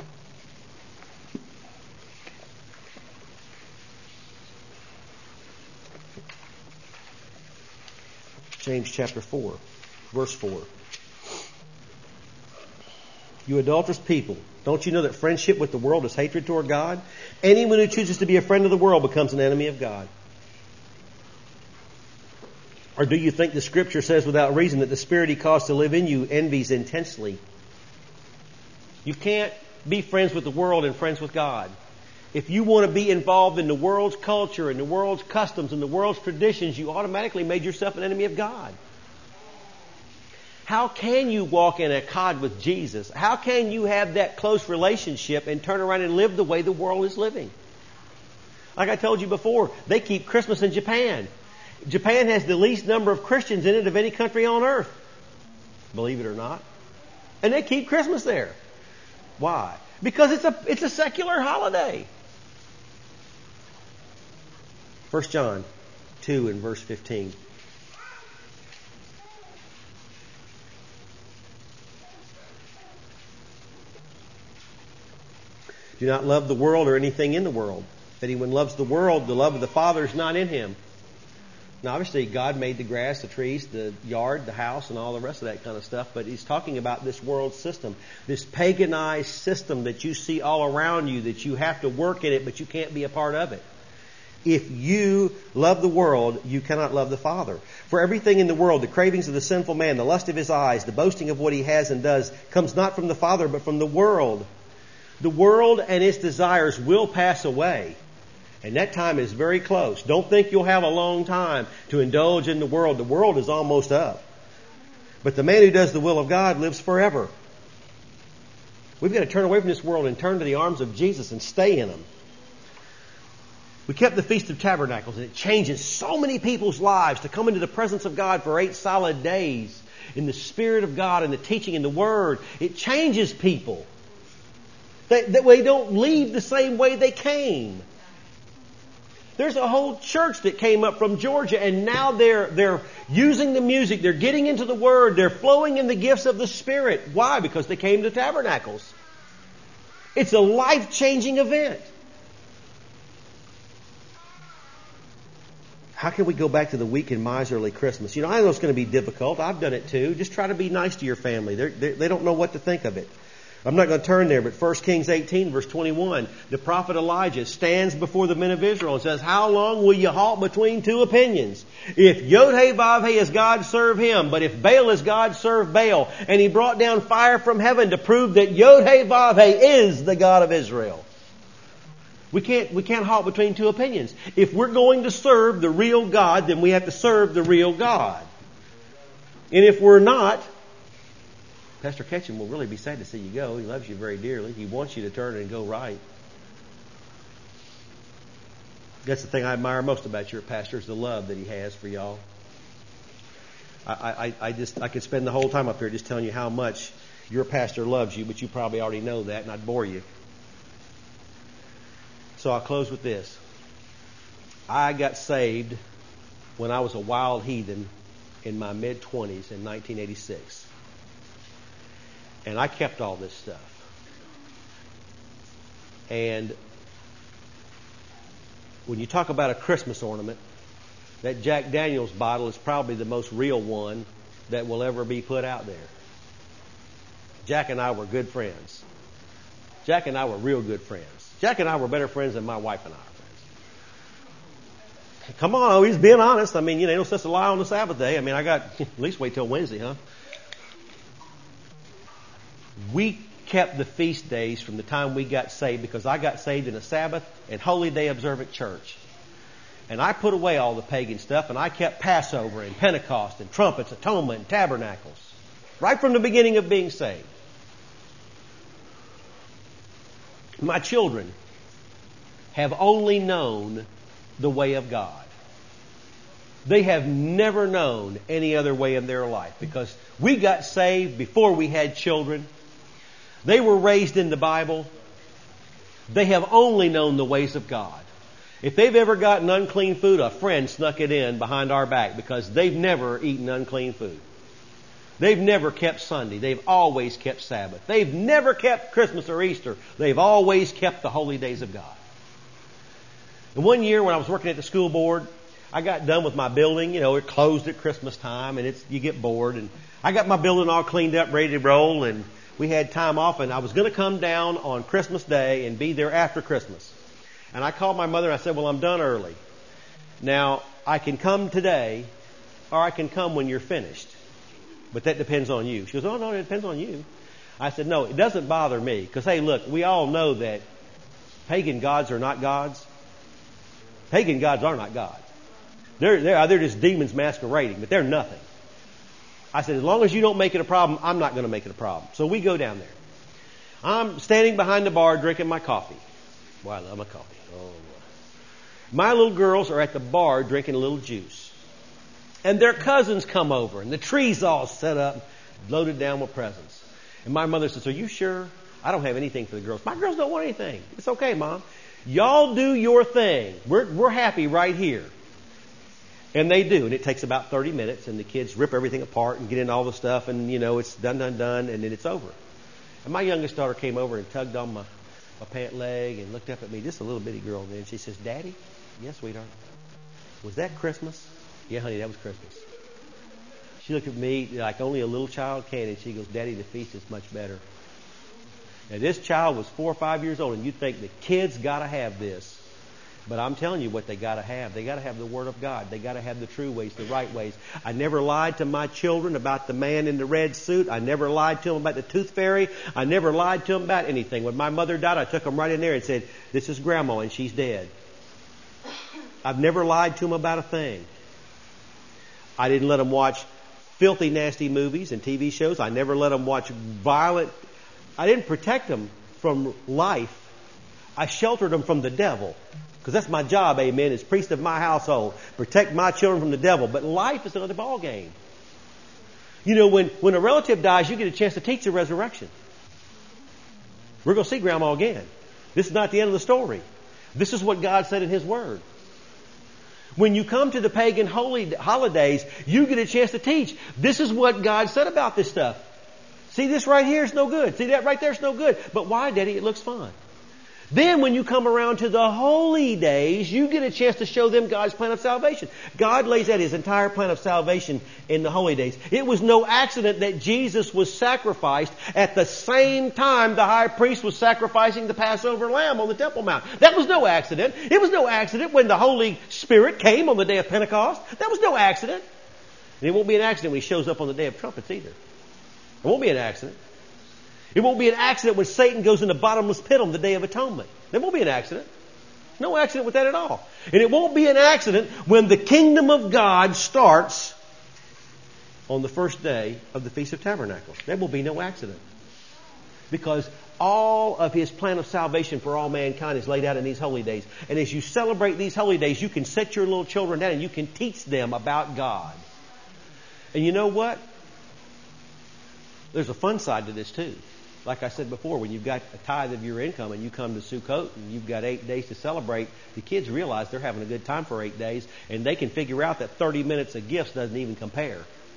James chapter four, verse four. You adulterous people, don't you know that friendship with the world is hatred toward God? Anyone who chooses to be a friend of the world becomes an enemy of God. Or do you think the Scripture says without reason that the Spirit He caused to live in you envies intensely? You can't be friends with the world and friends with God. If you want to be involved in the world's culture and the world's customs and the world's traditions, you automatically made yourself an enemy of God. How can you walk in echad with Jesus? How can you have that close relationship and turn around and live the way the world is living? Like I told you before, they keep Christmas in Japan. Japan has the least number of Christians in it of any country on earth. Believe it or not. And they keep Christmas there. Why? Because it's a, it's a secular holiday. First John two and verse fifteen. Do not love the world or anything in the world. If anyone loves the world, the love of the Father is not in him. Now, obviously, God made the grass, the trees, the yard, the house, and all the rest of that kind of stuff. But He's talking about this world system, this paganized system that you see all around you, that you have to work in it, but you can't be a part of it. If you love the world, you cannot love the Father. For everything in the world, the cravings of the sinful man, the lust of his eyes, the boasting of what he has and does, comes not from the Father, but from the world. The world and its desires will pass away. And that time is very close. Don't think you'll have a long time to indulge in the world. The world is almost up. But the man who does the will of God lives forever. We've got to turn away from this world and turn to the arms of Jesus and stay in Him. We kept the Feast of Tabernacles, and it changes so many people's lives to come into the presence of God for eight solid days in the Spirit of God and the teaching and the Word. It changes people. They, that way they don't leave the same way they came. There's a whole church that came up from Georgia, and now they're they're using the music. They're getting into the Word. They're flowing in the gifts of the Spirit. Why? Because they came to Tabernacles. It's a life-changing event. How can we go back to the weak and miserly Christmas? You know, I know it's going to be difficult. I've done it too. Just try to be nice to your family. They're, they're, they don't know what to think of it. I'm not going to turn there, but First Kings eighteen, verse twenty-one, the prophet Elijah stands before the men of Israel and says, how long will you halt between two opinions? If Yod-Heh-Vav-Heh is God, serve him. But if Baal is God, serve Baal. And he brought down fire from heaven to prove that Yod-Heh-Vav-Heh is the God of Israel. We can't, we can't halt between two opinions. If we're going to serve the real God, then we have to serve the real God. And if we're not, Pastor Ketchum will really be sad to see you go. He loves you very dearly. He wants you to turn and go right. That's the thing I admire most about your pastor, is the love that he has for y'all. I, I, I just I could spend the whole time up here just telling you how much your pastor loves you, but you probably already know that, and I'd bore you. So I'll close with this. I got saved when I was a wild heathen in my mid-twenties in nineteen eighty-six. And I kept all this stuff. And when you talk about a Christmas ornament, that Jack Daniels bottle is probably the most real one that will ever be put out there. Jack and I were good friends. Jack and I were real good friends. Jack and I were better friends than my wife and I are friends. Come on, he's being honest. I mean, you know, no sense to lie on the Sabbath day. I mean, I got at least wait till Wednesday, huh? We kept the feast days from the time we got saved, because I got saved in a Sabbath and holy day observant church. And I put away all the pagan stuff, and I kept Passover and Pentecost and trumpets, atonement and tabernacles. Right from the beginning of being saved. My children have only known the way of God. They have never known any other way in their life, because we got saved before we had children. They were raised in the Bible. They have only known the ways of God. If they've ever gotten unclean food, a friend snuck it in behind our back, because they've never eaten unclean food. They've never kept Sunday. They've always kept Sabbath. They've never kept Christmas or Easter. They've always kept the holy days of God. And one year when I was working at the school board, I got done with my building. You know, it closed at Christmas time, and it's you get bored. And I got my building all cleaned up, ready to roll, and we had time off, and I was going to come down on Christmas Day and be there after Christmas. And I called my mother and I said, well, I'm done early. Now, I can come today, or I can come when you're finished. But that depends on you. She goes, oh, no, it depends on you. I said, no, it doesn't bother me. Because, hey, look, we all know that pagan gods are not gods. Pagan gods are not gods. They're, they're, they're just demons masquerading, but they're nothing. I said, as long as you don't make it a problem, I'm not going to make it a problem. So we go down there. I'm standing behind the bar drinking my coffee. Boy, I love my coffee. Oh, boy. My little girls are at the bar drinking a little juice. And their cousins come over, and the tree's all set up, loaded down with presents. And my mother says, are you sure? I don't have anything for the girls. My girls don't want anything. It's okay, Mom. Y'all do your thing. We're, we're happy right here. And they do. And it takes about thirty minutes, and the kids rip everything apart and get in all the stuff, and, you know, it's done, done, done, and then it's over. And my youngest daughter came over and tugged on my, my pant leg and looked up at me, just a little bitty girl then. She says, Daddy? Yes, sweetheart. Was that Christmas? Yeah, honey, that was Christmas. She looked at me like only a little child can, and she goes, Daddy, the feast is much better. Now, this child was four or five years old, and you'd think the kids got to have this. But I'm telling you what they got to have. They got to have the Word of God. They got to have the true ways, the right ways. I never lied to my children about the man in the red suit. I never lied to them about the tooth fairy. I never lied to them about anything. When my mother died, I took them right in there and said, this is Grandma, and she's dead. I've never lied to them about a thing. I didn't let them watch filthy, nasty movies and T V shows. I never let them watch violent. I didn't protect them from life. I sheltered them from the devil. Because that's my job, amen, as priest of my household. Protect my children from the devil. But life is another ball game. You know, when, when a relative dies, you get a chance to teach the resurrection. We're going to see Grandma again. This is not the end of the story. This is what God said in His Word. When you come to the pagan holy holidays, you get a chance to teach. This is what God said about this stuff. See, this right here is no good. See, that right there is no good. But why, Daddy? It looks fun. Then when you come around to the holy days, you get a chance to show them God's plan of salvation. God lays out His entire plan of salvation in the holy days. It was no accident that Jesus was sacrificed at the same time the high priest was sacrificing the Passover lamb on the Temple Mount. That was no accident. It was no accident when the Holy Spirit came on the day of Pentecost. That was no accident. And it won't be an accident when He shows up on the day of trumpets either. It won't be an accident. It won't be an accident when Satan goes in the bottomless pit on the Day of Atonement. There won't be an accident. No accident with that at all. And it won't be an accident when the kingdom of God starts on the first day of the Feast of Tabernacles. There will be no accident. Because all of His plan of salvation for all mankind is laid out in these holy days. And as you celebrate these holy days, you can set your little children down and you can teach them about God. And you know what? There's a fun side to this too. Like I said before, when you've got a tithe of your income and you come to Sukkot and you've got eight days to celebrate, the kids realize they're having a good time for eight days and they can figure out that thirty minutes of gifts doesn't even compare.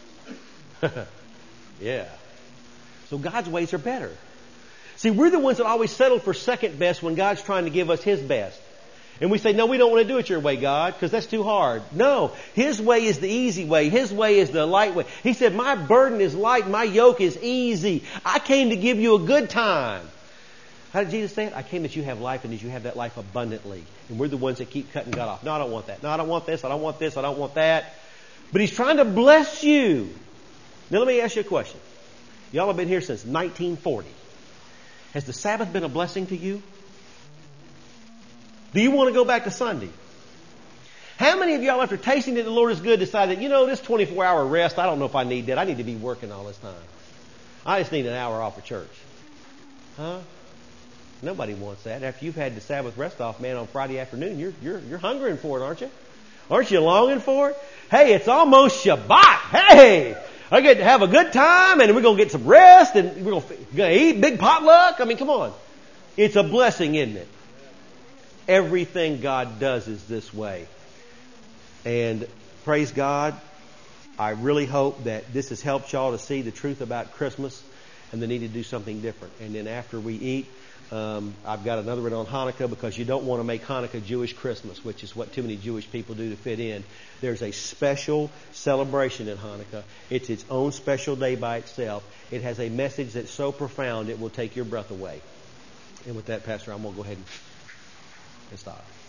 Yeah. So God's ways are better. See, we're the ones that always settle for second best when God's trying to give us His best. And we say, no, we don't want to do it your way, God, because that's too hard. No, His way is the easy way. His way is the light way. He said, my burden is light, my yoke is easy. I came to give you a good time. How did Jesus say it? I came that you have life and that you have that life abundantly. And we're the ones that keep cutting God off. No, I don't want that. No, I don't want this. I don't want this. I don't want that. But He's trying to bless you. Now let me ask you a question. Y'all have been here since nineteen forty. Has the Sabbath been a blessing to you? Do you want to go back to Sunday? How many of y'all, after tasting that the Lord is good, decided, you know, this twenty-four hour rest, I don't know if I need that. I need to be working all this time. I just need an hour off of church. Huh? Nobody wants that. After you've had the Sabbath rest off, man, on Friday afternoon, you're you're you're hungering for it, aren't you? Aren't you longing for it? Hey, it's almost Shabbat. Hey, I get to have a good time, and we're going to get some rest, and we're going to eat big potluck. I mean, come on. It's a blessing, isn't it? Everything God does is this way. And praise God, I really hope that this has helped y'all to see the truth about Christmas and the need to do something different. And then after we eat, um, I've got another one on Hanukkah, because you don't want to make Hanukkah Jewish Christmas, which is what too many Jewish people do to fit in. There's a special celebration in Hanukkah. It's its own special day by itself. It has a message that's so profound it will take your breath away. And with that, Pastor, I'm going to go ahead and and stop.